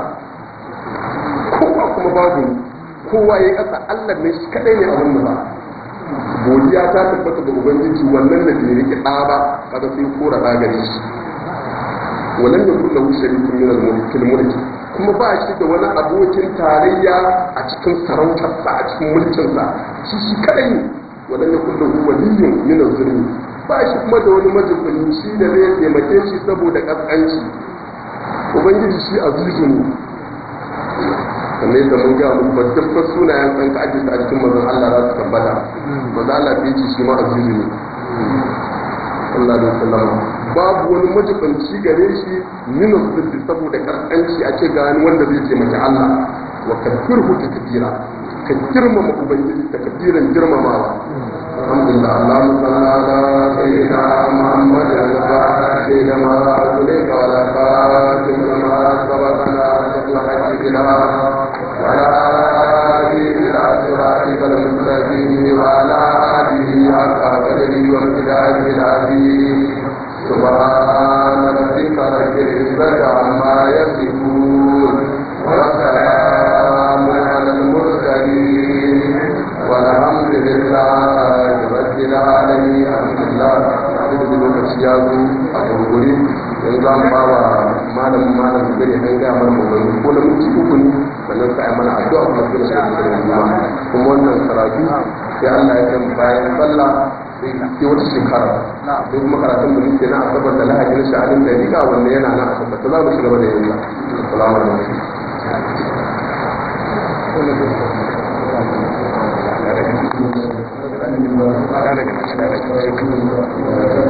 kowa kuma babu kowa ya kasa Allah ne shi kadai ne abin da ba godiya ta tabbata da ubangiji wannan da bai rike ɗa ba kaga sai kora da gare shi wannan da kullu sharikun min al-mulk kuma ba shi da wani abokin tarayya a cikin sarautarsa a cikin mulkinsa shi kadai ne wannan da kullu waliyyun min al-zulm ba shi kuma da wani majibinci da zai taimake shi saboda kaskanci ubangiji shi azizu ne kamar yadda mun ga mun dukkan sunayen an ka ajiye a cikin manzon Allah za su tabbata manzon Allah bai ce shi ma azizu ne sallallahu alaihi wasallam babu wani majibinci gare shi min zulmi saboda kaskanci a ce ga wanda zai taimake Allah wa kabirhu takbira ka girmama ubangiji takbiran girmamawa alhamdulillah Allahumma salli ala sayyidina Muhammad al-Fatih lima ughliqa wa la khatim lima sabaqana bil wa ala alihi ila siratikal mustaqim wa ala alihi haqqa qadrihi wa miqdarihi al-azim subhana rabbika rabbil izzati amma yasifun wa salamun ala al-mursalin والحمد لله رب العالمين الحمد لله duk da lokaci ya zo a gurgure yanzu za mu ba wa malamin gari an gaya mana magana ko na minti uku ne sannan sai mana addu'a kuma sai da shi kuma wannan karatu sai Allah ya kan bayan sallah sai wata shekara sai kuma karatun da muke na asabar da lahadi na sha'anin da riga wanda yana nan a tabbata za mu shiga da yanzu assalamu alaikum Ada